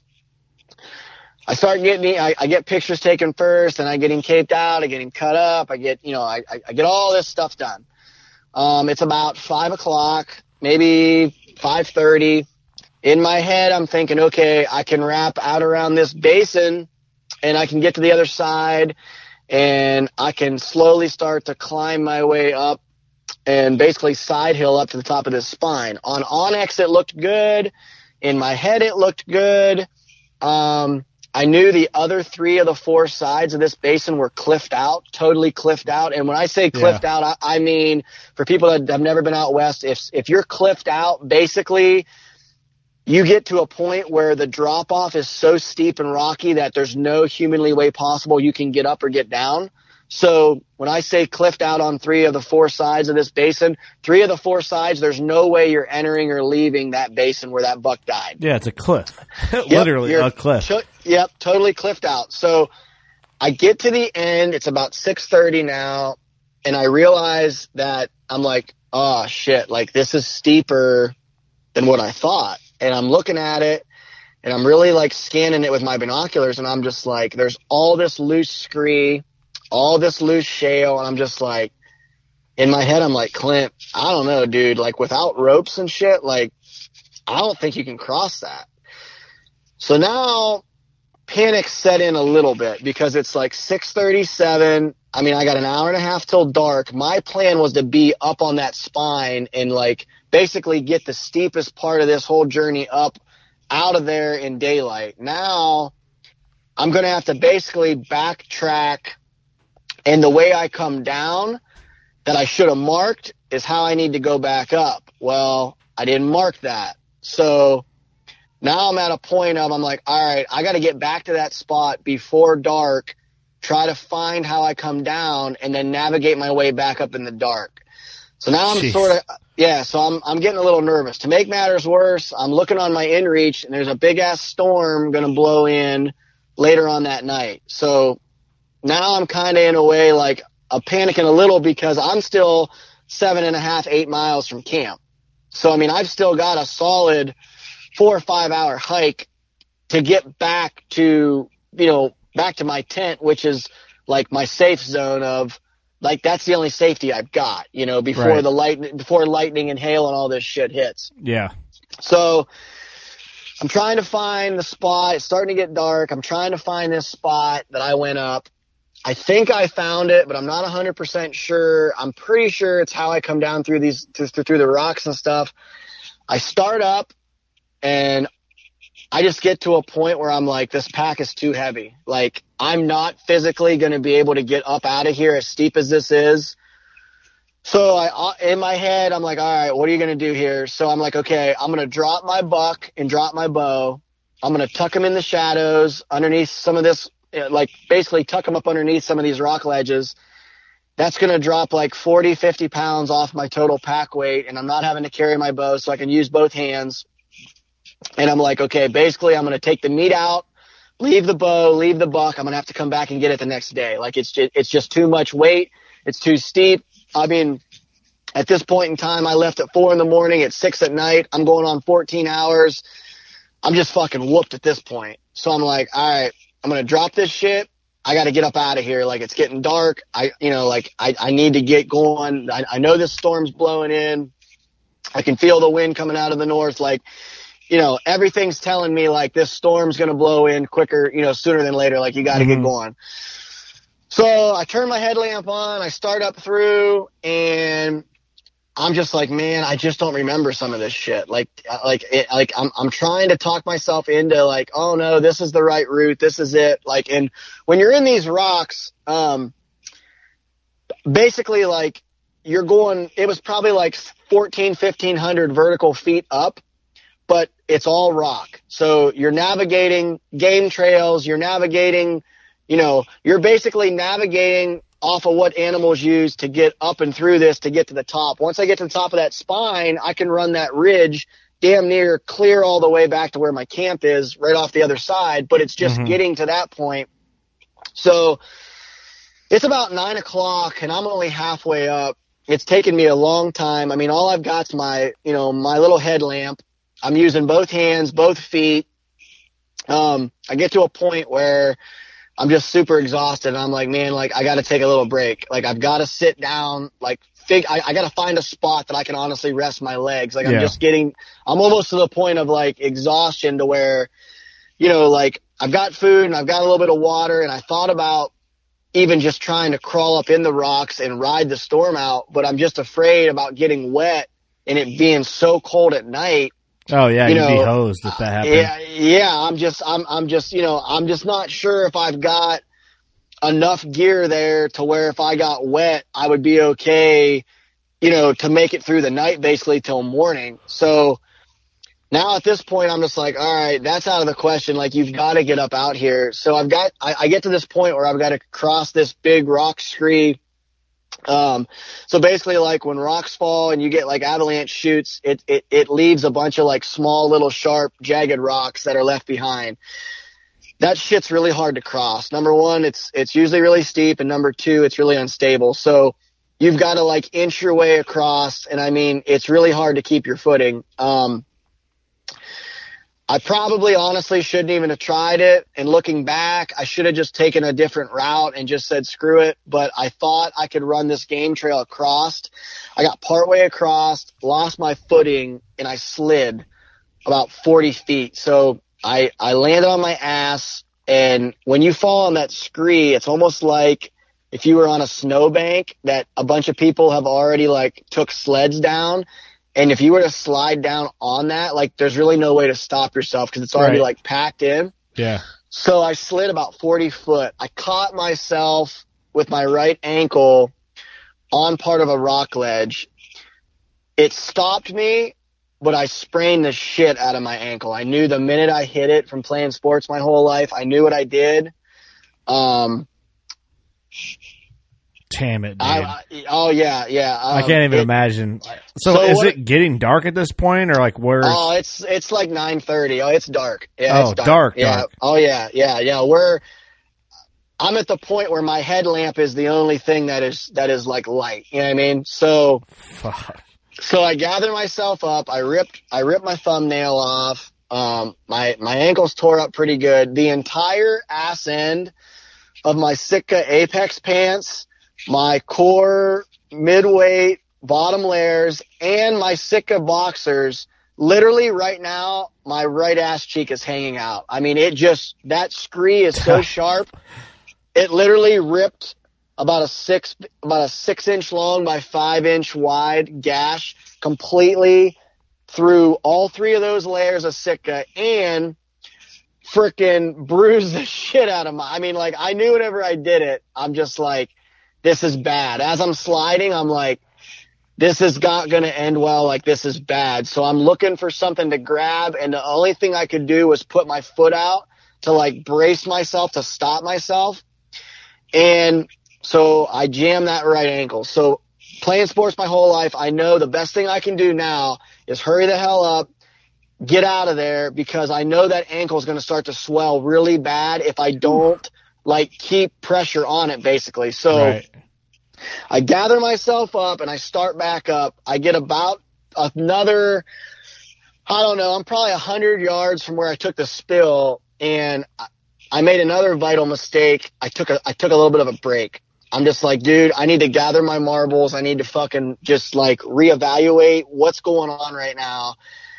I start getting, I, I get pictures taken first, and I get him caped out. I get him cut up. I get, you know, I, I get all this stuff done. Um, it's about five o'clock, maybe five thirty. In my head, I'm thinking, okay, I can wrap out around this basin, and I can get to the other side, and I can slowly start to climb my way up and basically side hill up to the top of this spine. On Onyx, it looked good. In my head, it looked good. Um, I knew the other three of the four sides of this basin were cliffed out, totally cliffed out. And when I say cliffed Yeah. out, I, I mean, for people that have never been out west, if if you're cliffed out, basically you get to a point where the drop-off is so steep and rocky that there's no humanly way possible you can get up or get down. So when I say cliffed out on three of the four sides of this basin, three of the four sides, there's no way you're entering or leaving that basin where that buck died. Yeah, it's a cliff. Literally yep, a cliff. Cho- yep, totally cliffed out. So I get to the end. It's about six thirty now, and I realize that I'm like, oh, shit, like this is steeper than what I thought. And I'm looking at it, and I'm really like scanning it with my binoculars, and I'm just like, there's all this loose scree, all this loose shale, and I'm just like, in my head, I'm like, Clint, I don't know, dude, like without ropes and shit, like, I don't think you can cross that. So now panic set in a little bit because it's like six thirty-seven. I mean, I got an hour and a half till dark. My plan was to be up on that spine and like basically get the steepest part of this whole journey up out of there in daylight. Now I'm going to have to basically backtrack, and the way I come down that I should have marked is how I need to go back up. Well, I didn't mark that. So now I'm at a point of, I'm like, all right, I got to get back to that spot before dark, try to find how I come down, and then navigate my way back up in the dark. So now I'm Jeez. sort of, yeah, so I'm I'm getting a little nervous. To make matters worse, I'm looking on my inReach, and there's a big-ass storm going to blow in later on that night. So now I'm kind of in a way like a panicking a little because I'm still seven and a half, eight miles from camp. So, I mean, I've still got a solid four or five hour hike to get back to, you know, back to my tent, which is like my safe zone of like, that's the only safety I've got, you know, before Right. the lightning, before lightning and hail and all this shit hits. Yeah. So I'm trying to find the spot. It's starting to get dark. I'm trying to find this spot that I went up. I think I found it, but I'm not one hundred percent sure. I'm pretty sure it's how I come down through these through, through the rocks and stuff. I start up, and I just get to a point where I'm like, this pack is too heavy. Like, I'm not physically going to be able to get up out of here as steep as this is. So I, in my head, I'm like, all right, what are you going to do here? So I'm like, okay, I'm going to drop my buck and drop my bow. I'm going to tuck him in the shadows underneath some of this, like basically tuck him up underneath some of these rock ledges. That's going to drop like forty, fifty pounds off my total pack weight, and I'm not having to carry my bow, so I can use both hands. And I'm like, okay, basically I'm going to take the meat out, leave the bow, leave the buck. I'm going to have to come back and get it the next day. Like it's just, it's just too much weight. It's too steep. I mean, at this point in time, I left at four in the morning, at six at night. I'm going on fourteen hours. I'm just fucking whooped at this point. So I'm like, all right, I'm going to drop this shit. I got to get up out of here. Like, it's getting dark. I, you know, like I, I need to get going. I, I know this storm's blowing in. I can feel the wind coming out of the north. Like, you know, everything's telling me like this storm's going to blow in quicker, you know, sooner than later. Like, you got to Mm-hmm. get going. So I turn my headlamp on, I start up through, and I'm just like, man, I just don't remember some of this shit. Like, like, it, like I'm, I'm trying to talk myself into like, oh no, this is the right route. This is it. Like, and when you're in these rocks, um, basically like you're going, it was probably like fourteen, fifteen hundred vertical feet up, but it's all rock. So you're navigating game trails, you're navigating, you know, you're basically navigating off of what animals use to get up and through this to get to the top. Once I get to the top of that spine, I can run that ridge damn near clear all the way back to where my camp is right off the other side, but it's just Mm-hmm. getting to that point. So it's about nine o'clock and I'm only halfway up. It's taken me a long time. I mean, all I've got's my, you know, my little headlamp. I'm using both hands, both feet. Um, I get to a point where I'm just super exhausted. And I'm like, man, like I got to take a little break. Like I've got to sit down, like fig- I, I got to find a spot that I can honestly rest my legs. Like I'm Yeah. just getting, I'm almost to the point of like exhaustion to where, you know, like I've got food and I've got a little bit of water, and I thought about even just trying to crawl up in the rocks and ride the storm out, but I'm just afraid about getting wet and it being so cold at night. Oh yeah, You you'd be know, hosed if that happened. Yeah, yeah. I'm just, I'm, I'm just, you know, I'm just not sure if I've got enough gear there to where if I got wet, I would be okay, you know, to make it through the night basically till morning. So now at this point, I'm just like, all right, that's out of the question. Like, you've got to get up out here. So I've got, I, I get to this point where I've got to cross this big rock scree. Um, so basically, like, when rocks fall and you get like avalanche chutes, it, it, it leaves a bunch of like small little sharp jagged rocks that are left behind. That shit's really hard to cross. Number one, it's, it's usually really steep. And number two, it's really unstable. So you've got to like inch your way across. And I mean, it's really hard to keep your footing. Um, I probably honestly shouldn't even have tried it. And looking back, I should have just taken a different route and just said, screw it. But I thought I could run this game trail across. I got partway across, lost my footing, and I slid about forty feet. So I, I landed on my ass. And when you fall on that scree, it's almost like if you were on a snowbank that a bunch of people have already like took sleds down. And if you were to slide down on that, like, there's really no way to stop yourself because it's already, right. like, packed in. Yeah. So I slid about forty foot. I caught myself with my right ankle on part of a rock ledge. It stopped me, but I sprained the shit out of my ankle. I knew the minute I hit it from playing sports my whole life. I knew what I did. Um, Damn it, dude. I, I, oh, yeah, yeah. Um, I can't even it, imagine. So, so is what, it getting dark at this point, or like where's... Oh, it's it's like nine thirty. Oh, it's dark. Yeah, oh, it's dark. dark, Yeah. dark. Oh, yeah, yeah, yeah. We're... I'm at the point where my headlamp is the only thing that is that is like light. You know what I mean? So, Fuck. so I gather myself up. I ripped I ripped my thumbnail off. Um, my my ankles tore up pretty good. The entire ass end of my Sitka Apex pants, my core midweight bottom layers, and my Sitka boxers. Literally right now, my right ass cheek is hanging out. I mean, it just, that scree is so sharp. It literally ripped about a six, about a six inch long by five inch wide gash completely through all three of those layers of Sitka and freaking bruised the shit out of my, I mean, like, I knew whenever I did it, I'm just like, this is bad. As I'm sliding, I'm like, this is not going to end well. Like, this is bad. So I'm looking for something to grab. And the only thing I could do was put my foot out to like brace myself, to stop myself. And so I jammed that right ankle. So playing sports my whole life, I know the best thing I can do now is hurry the hell up, get out of there, because I know that ankle is going to start to swell really bad if I don't like keep pressure on it, basically. So Right. I gather myself up and I start back up. I get about another, I don't know, I'm probably a hundred yards from where I took the spill, and I made another vital mistake. I took a, I took a little bit of a break. I'm just like, dude, I need to gather my marbles. I need to fucking just like reevaluate what's going on right now.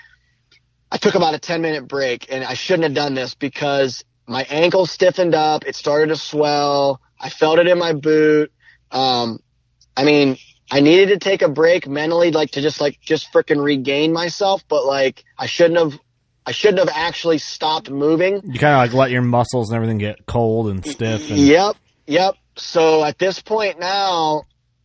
I took about a ten minute break, and I shouldn't have done this because my ankle stiffened up. It started to swell. I felt it in my boot. Um, I mean, I needed to take a break mentally, like to just like, just freaking regain myself. But like, I shouldn't have, I shouldn't have actually stopped moving. You kind of like let your muscles and everything get cold and stiff. And... Yep. Yep. So at this point now,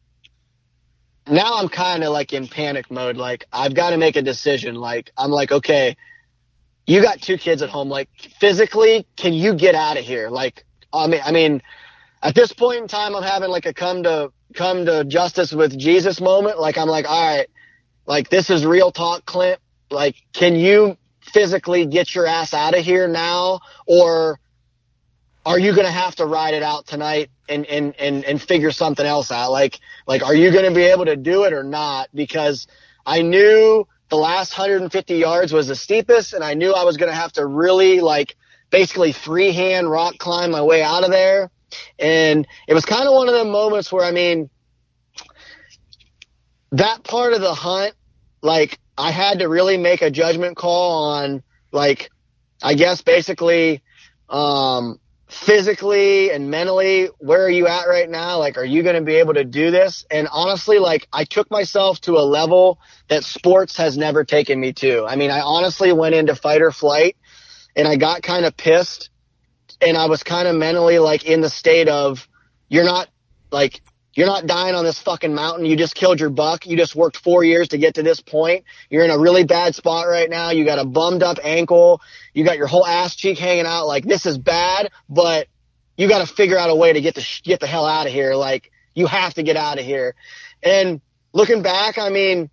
now I'm kind of like in panic mode. Like, I've got to make a decision. Like, I'm like, okay, you got two kids at home. Like, physically, can you get out of here? Like, I mean, I mean, at this point in time, I'm having like a come to come to justice with Jesus moment. Like, I'm like, all right, like, this is real talk, Clint. Like, can you physically get your ass out of here now, or are you going to have to ride it out tonight and, and, and, and figure something else out? Like, like, are you going to be able to do it or not? Because I knew the last one hundred fifty yards was the steepest, and I knew I was going to have to really like basically freehand rock climb my way out of there. And it was kind of one of the moments where, I mean, that part of the hunt, like, I had to really make a judgment call on, like, I guess basically, um, physically and mentally, where are you at right now? Like, are you going to be able to do this? And honestly, like, I took myself to a level that sports has never taken me to. I mean, I honestly went into fight or flight, and I got kind of pissed. And I was kind of mentally like in the state of, you're not like, You're not dying on this fucking mountain. You just killed your buck. You just worked four years to get to this point. You're in a really bad spot right now. You got a bummed up ankle. You got your whole ass cheek hanging out. Like, this is bad, but you got to figure out a way to get the, get the hell out of here. Like, you have to get out of here. And looking back, I mean,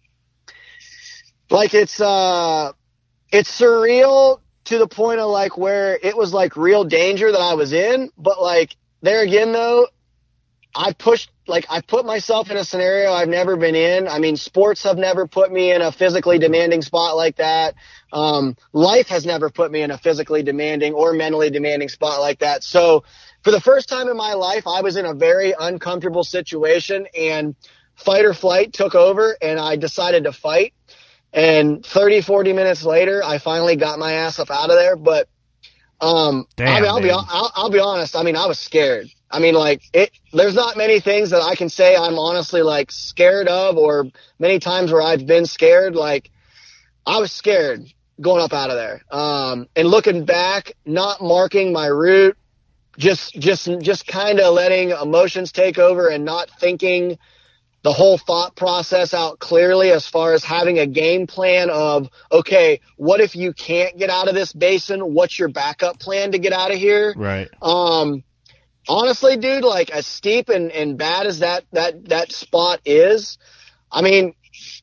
like, it's, uh, it's surreal to the point of like where it was like real danger that I was in. But like, there again though, I pushed, like, I put myself in a scenario I've never been in. I mean, sports have never put me in a physically demanding spot like that. Um, life has never put me in a physically demanding or mentally demanding spot like that. So for the first time in my life, I was in a very uncomfortable situation, and fight or flight took over, and I decided to fight. And thirty, forty minutes later, I finally got my ass up out of there. But, um, Damn, I mean, I'll man. be, I'll, I'll be honest. I mean, I was scared. I mean, like, it, there's not many things that I can say I'm honestly, like, scared of, or many times where I've been scared. Like, I was scared going up out of there. Um, and looking back, not marking my route, just, just, just kind of letting emotions take over and not thinking the whole thought process out clearly as far as having a game plan of, okay, what if you can't get out of this basin? What's your backup plan to get out of here? Right. Um, honestly, dude, like, as steep and, and bad as that, that, that spot is, I mean,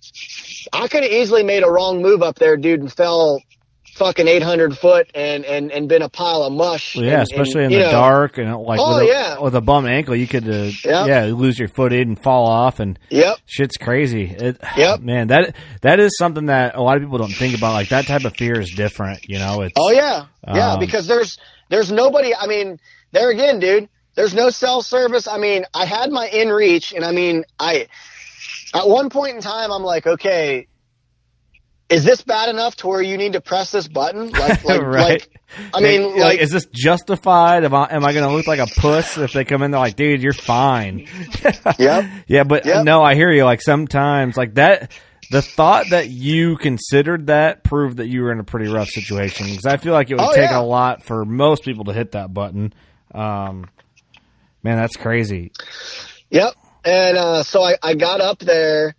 I could have easily made a wrong move up there, dude, and fell fucking eight hundred foot and, and, and been a pile of mush. Well, yeah, and, especially and, in you the know, dark and like Oh, with, a, yeah. with a bum ankle, you could, uh, Yep. yeah, lose your foot in and fall off, and Yep. shit's crazy. It, Yep. Man, that that is something that a lot of people don't think about. Like, that type of fear is different, you know? It's, Oh yeah. Yeah. Um, because there's, there's nobody, I mean, there again, dude, there's no cell service. I mean, I had my in reach, and I mean, I, at one point in time, I'm like, okay, is this bad enough to where you need to press this button? Like, like, Right. like I mean, Like, like, is this justified? Am I, am I going to look like a puss if they come in there like, dude, you're fine? Yep. Yeah, but Yep. no, I hear you. Like, sometimes, like that, the thought that you considered that proved that you were in a pretty rough situation. Because I feel like it would Oh, take yeah. a lot for most people to hit that button. Um, man, that's crazy. Yep. And, uh, so I, I got up there,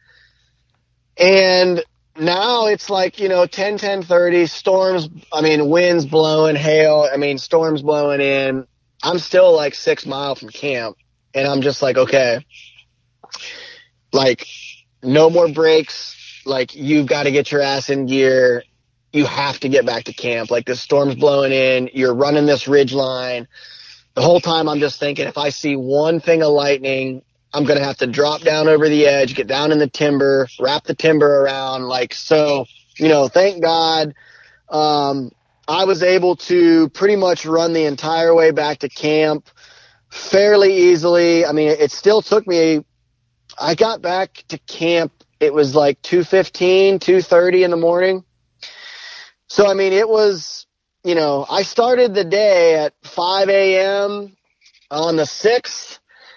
and now it's like, you know, ten, ten thirty, storms, I mean, winds blowing, hail, I mean, storms blowing in. I'm still like six miles from camp, and I'm just like, okay, like, no more breaks. Like, you've got to get your ass in gear. You have to get back to camp. Like, the storm's blowing in. You're running this ridge line. The whole time I'm just thinking, if I see one thing of lightning, I'm going to have to drop down over the edge, get down in the timber, wrap the timber around. Like, so, you know, thank God, um, I was able to pretty much run the entire way back to camp fairly easily. I mean, it still took me, I got back to camp, it was like two fifteen, two thirty in the morning. So, I mean, it was, you know, I started the day at five a.m. on the sixth,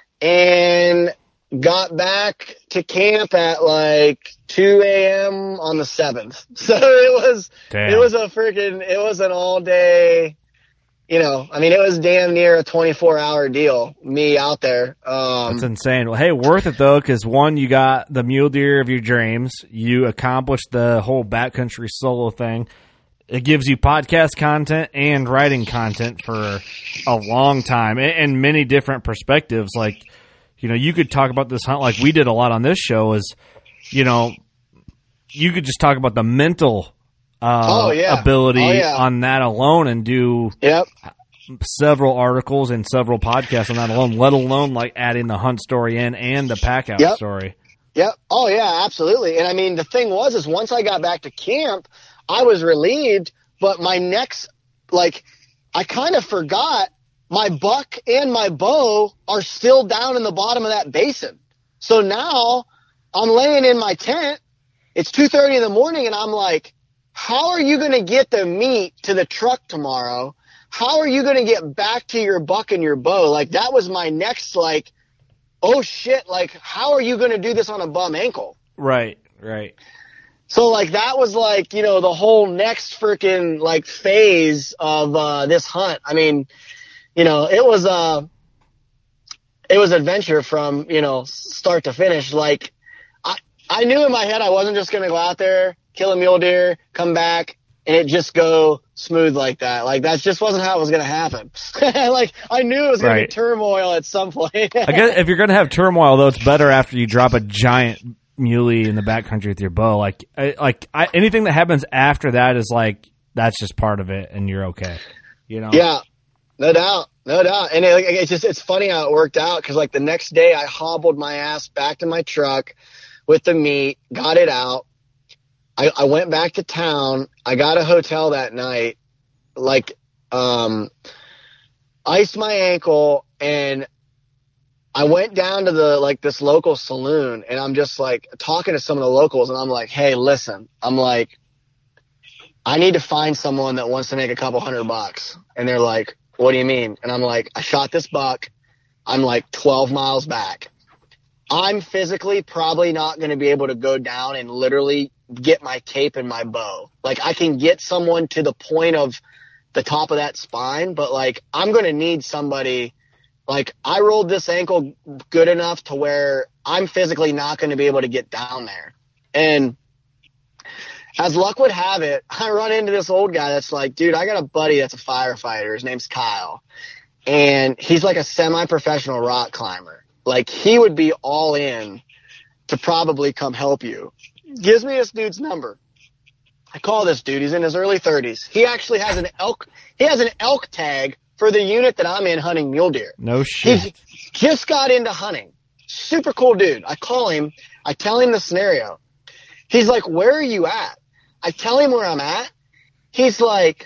and got back to camp at like two a.m. on the seventh. So it was, Damn. it was a freaking, it was an all day, you know, I mean, it was damn near a twenty-four hour deal, me out there. Um, That's insane. Well, hey, worth it though, because one, you got the mule deer of your dreams. You accomplished the whole backcountry solo thing. It gives you podcast content and writing content for a long time, and, and many different perspectives. Like, you know, you could talk about this hunt like we did a lot on this show. Is, you know, you could just talk about the mental uh, Oh, yeah. ability Oh, yeah. on that alone, and do yep. several articles and several podcasts on that alone, let alone like adding the hunt story in and the pack out Yep. story. Yep. Oh yeah, absolutely. And I mean, the thing was, is once I got back to camp, I was relieved, but my next, like, I kind of forgot my buck and my bow are still down in the bottom of that basin. So now I'm laying in my tent. It's two thirty in the morning, and I'm like, how are you going to get the meat to the truck tomorrow? How are you going to get back to your buck and your bow? Like, that was my next, like, oh shit, like, how are you going to do this on a bum ankle? Right, right. So, like, that was, like, you know, the whole next freaking, like, phase of uh, this hunt. I mean, you know, it was, uh, it was adventure from, you know, start to finish. Like, I, I knew in my head I wasn't just going to go out there, kill a mule deer, come back, and it just go smooth like that. Like, that just wasn't how it was going to happen. Like, I knew it was going Right. to be turmoil at some point. I guess if you're going to have turmoil, though, it's better after you drop a giant muley in the backcountry with your bow. Like, I, like I, anything that happens after that is like, that's just part of it, and you're okay. You know? Yeah, no doubt, no doubt. And it, like, it's just, it's funny how it worked out, because like the next day I hobbled my ass back to my truck with the meat, got it out. I, I went back to town. I got a hotel that night, like, um, iced my ankle, and I went down to the, like, this local saloon, and I'm just like talking to some of the locals, and I'm like, hey, listen, I'm like, I need to find someone that wants to make a couple hundred bucks. And they're like, what do you mean? And I'm like, I shot this buck. I'm like twelve miles back. I'm physically probably not going to be able to go down and literally get my tape and my bow. Like, I can get someone to the point of the top of that spine, but like, I'm going to need somebody. Like, I rolled this ankle good enough to where I'm physically not going to be able to get down there. And as luck would have it, I run into this old guy that's like, dude, I got a buddy that's a firefighter. His name's Kyle. And he's like a semi-professional rock climber. Like, he would be all in to probably come help you. Gives me this dude's number. I call this dude. He's in his early thirties. He actually has an elk. He has an elk tag for the unit that I'm in hunting mule deer. No shit. He just got into hunting. Super cool dude. I call him. I tell him the scenario. He's like, where are you at? I tell him where I'm at. He's like,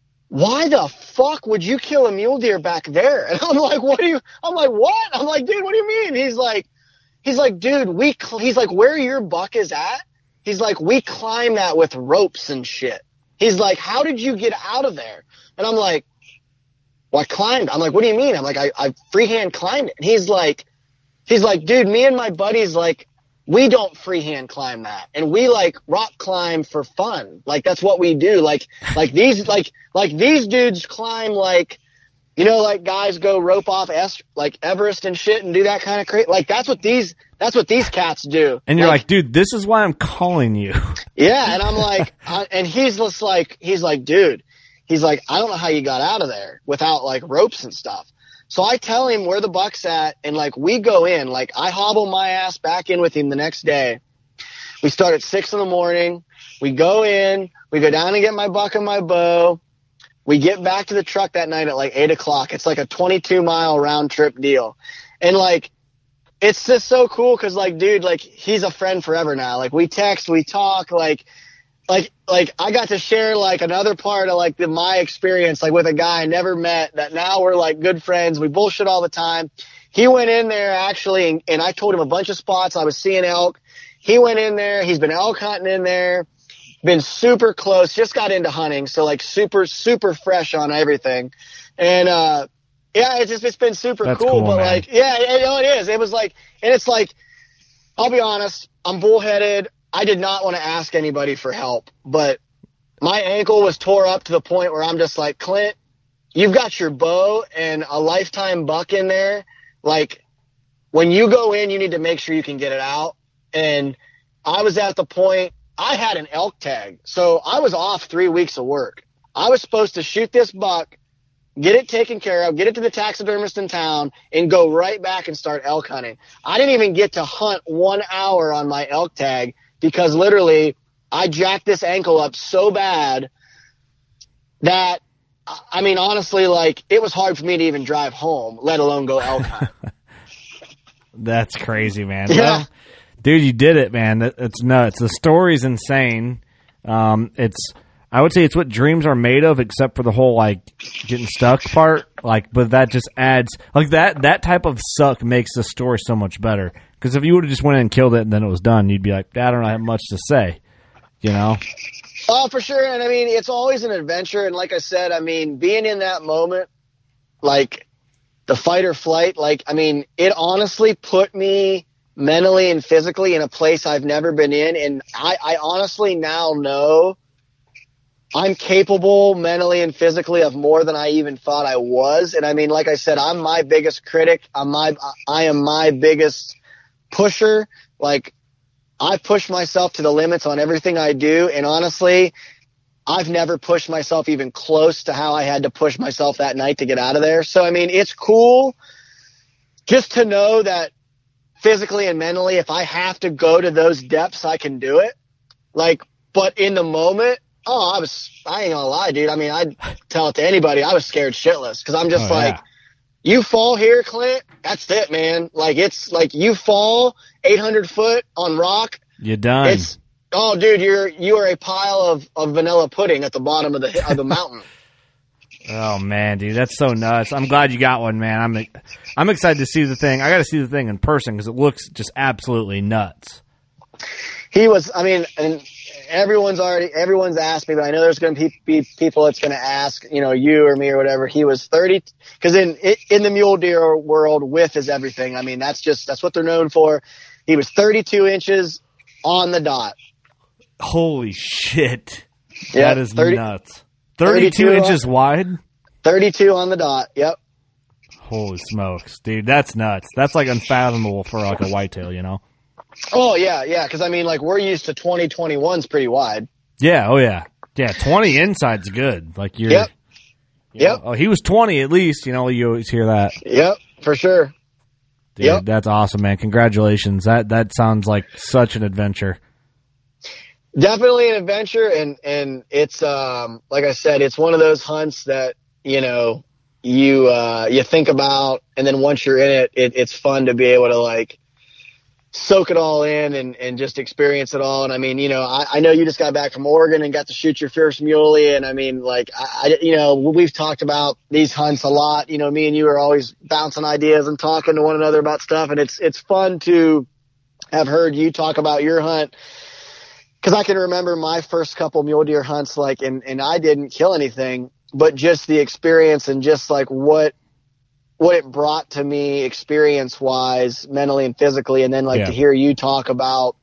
why the fuck would you kill a mule deer back there? And I'm like, what do you, I'm like, what? I'm like, dude, what do you mean? He's like, he's like, dude, we, cl-, he's like, where your buck is at? He's like, we climb that with ropes and shit. He's like, how did you get out of there? And I'm like, well, I climbed. I'm like, what do you mean? I'm like, I, I freehand climbed it. And he's like, he's like, dude, me and my buddies, like, we don't freehand climb that. And we like rock climb for fun. Like, that's what we do. Like, like these, like, like these dudes climb like, you know, like guys go rope off es- like Everest and shit and do that kind of crazy. Like, that's what these, that's what these cats do. And you're like, like, dude, this is why I'm calling you. Yeah. And I'm like, I, and he's just like, he's like, dude, he's like, I don't know how you got out of there without like ropes and stuff. So I tell him where the buck's at, and like, we go in, like, I hobble my ass back in with him the next day. We start at six in the morning. We go in, we go down and get my buck and my bow. We get back to the truck that night at like eight o'clock. It's like a twenty-two mile round trip deal. And like, it's just so cool. Cause like, dude, like, he's a friend forever now. Like, we text, we talk, like, Like, like I got to share like another part of like the, my experience, like with a guy I never met that now we're like good friends. We bullshit all the time. He went in there actually, and, and I told him a bunch of spots I was seeing elk. He went in there. He's been elk hunting in there, been super close, just got into hunting. So like super, super fresh on everything. And, uh, yeah, it's just, it's been super That's cool, cool, but man. like, yeah, you know, it is. It was like, and it's like, I'll be honest, I'm bullheaded. I did not want to ask anybody for help, but my ankle was tore up to the point where I'm just like, Clint, you've got your bow and a lifetime buck in there. Like, when you go in, you need to make sure you can get it out. And I was at the point, I had an elk tag. So I was off three weeks of work. I was supposed to shoot this buck, get it taken care of, get it to the taxidermist in town, and go right back and start elk hunting. I didn't even get to hunt one hour on my elk tag, because literally I jacked this ankle up so bad that, I mean, honestly, like, it was hard for me to even drive home, let alone go elk hunt. That's crazy, man. Yeah. Well, dude, you did it, man. That, it's nuts. The story's insane. Um, it's, I would say it's what dreams are made of, except for the whole, like, getting stuck part. Like, but that just adds, like, that, that type of suck makes the story so much better. Because if you would have just went in and killed it and then it was done, you'd be like, I don't have much to say, you know? Oh, for sure. And I mean, it's always an adventure. And like I said, I mean, being in that moment, like the fight or flight, like, I mean, it honestly put me mentally and physically in a place I've never been in. And I, I honestly now know I'm capable mentally and physically of more than I even thought I was. And I mean, like I said, I'm my biggest critic. I'm my, I am my biggest pusher. Like, I push myself to the limits on everything I do. And honestly, I've never pushed myself even close to how I had to push myself that night to get out of there. So, I mean, it's cool just to know that physically and mentally, if I have to go to those depths, I can do it. Like, but in the moment, oh, I was, I ain't gonna lie, dude. I mean, I'd tell it to anybody. I was scared shitless because I'm just oh, like, yeah. You fall here, Clint, that's it, man. Like, it's like you fall eight hundred foot on rock. You're done. It's, oh, dude, you're, you are a pile of, of vanilla pudding at the bottom of the, of the mountain. Oh man, dude, that's so nuts. I'm glad you got one, man. I'm, I'm excited to see the thing. I got to see the thing in person because it looks just absolutely nuts. He was, I mean, and everyone's already, everyone's asked me, but I know there's going to be, be people that's going to ask, you know, you or me or whatever. He was thirty, because in in the mule deer world, width is everything. I mean, that's just, that's what they're known for. He was thirty-two inches on the dot. Holy shit. Yeah, that is thirty, nuts. thirty-two, thirty-two inches on, wide? thirty-two on the dot, yep. Holy smokes, dude, that's nuts. That's like unfathomable for like a whitetail, you know? Oh, yeah, yeah, because, I mean, like, we're used to twenty, twenty-one's pretty wide. Yeah, oh, yeah. Yeah, twenty inside's good. Like, you're... Yep. You yep. Know, oh, he was twenty at least, you know, you always hear that. Yep, for sure. Dude, yep. That's awesome, man. Congratulations. That that sounds like such an adventure. Definitely an adventure, and, and it's, um, like I said, it's one of those hunts that, you know, you uh, you think about, and then once you're in it, it, it's fun to be able to, like, soak it all in and, and just experience it all. And I mean, you know, I, I know you just got back from Oregon and got to shoot your first muley. And I mean, like, I, I, you know, we've talked about these hunts a lot. You know, me and you are always bouncing ideas and talking to one another about stuff. And it's, it's fun to have heard you talk about your hunt. Cause I can remember my first couple mule deer hunts, like, and, and I didn't kill anything, but just the experience and just like what, what it brought to me experience wise, mentally and physically. And then like yeah. to hear you talk about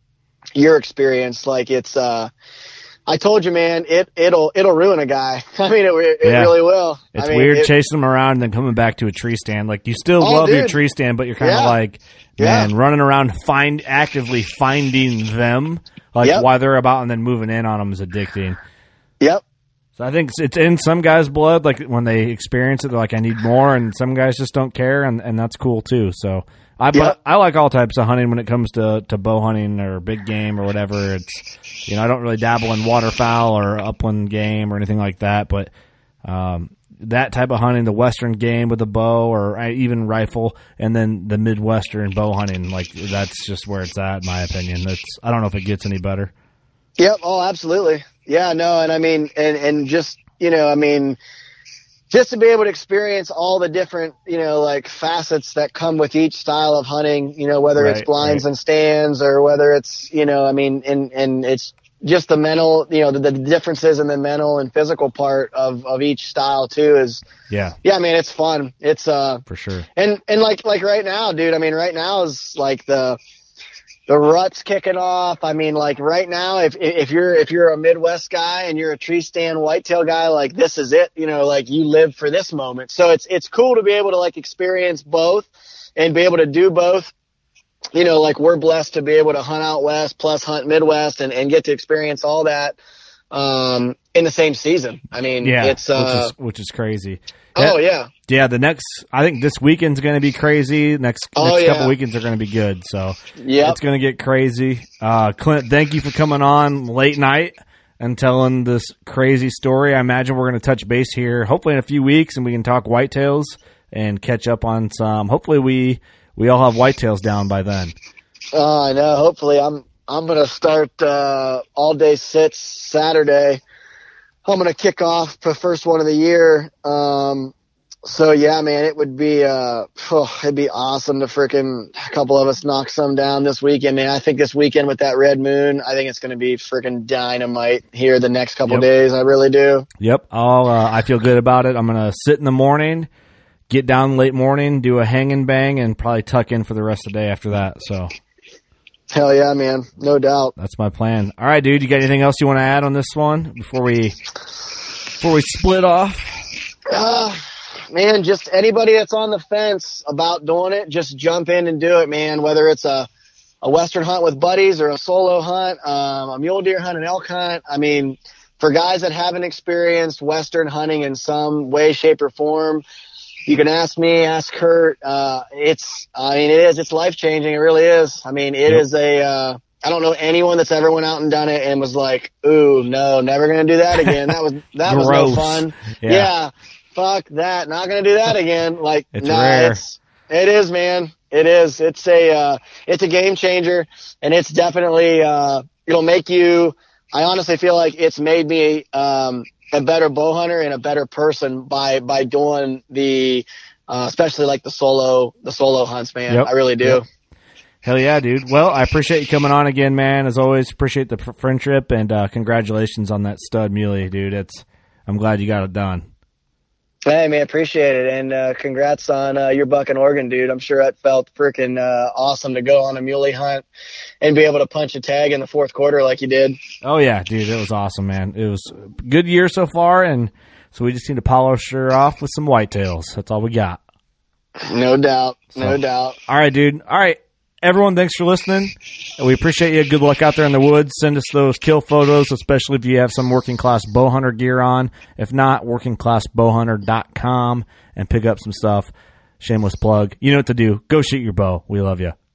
your experience, like it's, uh, I told you, man, it, it'll, it'll ruin a guy. I mean, it, it yeah. really will. It's I mean, weird it, chasing them around and then coming back to a tree stand. Like you still oh, love dude. your tree stand, but you're kind of yeah. like, man, yeah. running around, find actively finding them like yep. while they're about and then moving in on them is addicting. Yep. So I think it's in some guys' blood. Like when they experience it, they're like, I need more. And some guys just don't care. And, and that's cool too. So I, yep. I like all types of hunting when it comes to, to bow hunting or big game or whatever. It's, you know, I don't really dabble in waterfowl or upland game or anything like that, but, um, that type of hunting, the Western game with a bow or even rifle, and then the Midwestern bow hunting, like that's just where it's at, in my opinion. That's, I don't know if it gets any better. Yep. Oh, absolutely. Yeah, no. And I mean, and, and just, you know, I mean, just to be able to experience all the different, you know, like facets that come with each style of hunting, you know, whether right, it's blinds right. and stands or whether it's, you know, I mean, and, and it's just the mental, you know, the, the differences in the mental and physical part of, of each style too is, yeah, yeah, I mean, it's fun. It's, uh, for sure. And, and like, like right now, dude, I mean, right now is like the, the rut's kicking off. I mean, like right now, if if you're if you're a Midwest guy and you're a tree stand whitetail guy, like this is it. You know, like you live for this moment. So it's it's cool to be able to like experience both and be able to do both. You know, like we're blessed to be able to hunt out west plus hunt Midwest and, and get to experience all that um, in the same season. I mean, yeah, it's uh, which is, which is crazy. Oh yeah. Yeah, the next, I think this weekend's going to be crazy. Next, oh, next yeah. couple weekends are going to be good. So yep. it's going to get crazy. Uh, Clint, thank you for coming on late night and telling this crazy story. I imagine we're going to touch base here hopefully in a few weeks and we can talk whitetails and catch up on some. Hopefully we, we all have whitetails down by then. Oh, I know. Hopefully I'm, I'm going to start, uh, all day sits Saturday. I'm going to kick off the first one of the year. Um, so yeah, man, it would be, uh, oh, it'd be awesome to frickin' a couple of us knock some down this weekend, man. I think this weekend with that red moon, I think it's going to be frickin' dynamite here the next couple yep. days. I really do. Yep. I'll, uh, I feel good about it. I'm going to sit in the morning, get down late morning, do a hang and bang, and probably tuck in for the rest of the day after that. So. Hell yeah, man. No doubt. That's my plan. All right, dude. You got anything else you want to add on this one before we before we split off? Uh, man, just anybody that's on the fence about doing it, just jump in and do it, man. Whether it's a, a Western hunt with buddies or a solo hunt, um, a mule deer hunt, an elk hunt. I mean, for guys that haven't experienced Western hunting in some way, shape, or form, you can ask me, ask Kurt. Uh, it's, I mean, it is, it's life changing. It really is. I mean, it yep. is a, uh, I don't know anyone that's ever went out and done it and was like, ooh, no, never going to do that again. That was, that was no fun. Yeah. yeah. Fuck that. Not going to do that again. Like, it's nah, rare. It's, it is, man. It is. It's a, uh, it's a game changer, and it's definitely, uh, it'll make you, I honestly feel like it's made me, um, a better bow hunter and a better person by, by doing the, uh, especially like the solo, the solo hunts, man. Yep. I really do. Yep. Hell yeah, dude. Well, I appreciate you coming on again, man. As always, appreciate the friendship, and, uh, congratulations on that stud muley, dude. It's, I'm glad you got it done. Hey, man, appreciate it. And, uh, congrats on, uh, your buck in Oregon, dude. I'm sure that felt freaking, uh, awesome to go on a muley hunt and be able to punch a tag in the fourth quarter like you did. Oh yeah, dude. It was awesome, man. It was a good year so far. And so we just need to polish her off with some whitetails. That's all we got. No doubt. So, no doubt. All right, dude. All right. Everyone, thanks for listening. We appreciate you. Good luck out there in the woods. Send us those kill photos, especially if you have some working class bow hunter gear on. If not, working class bow hunter dot com and pick up some stuff. Shameless plug. You know what to do. Go shoot your bow. We love you.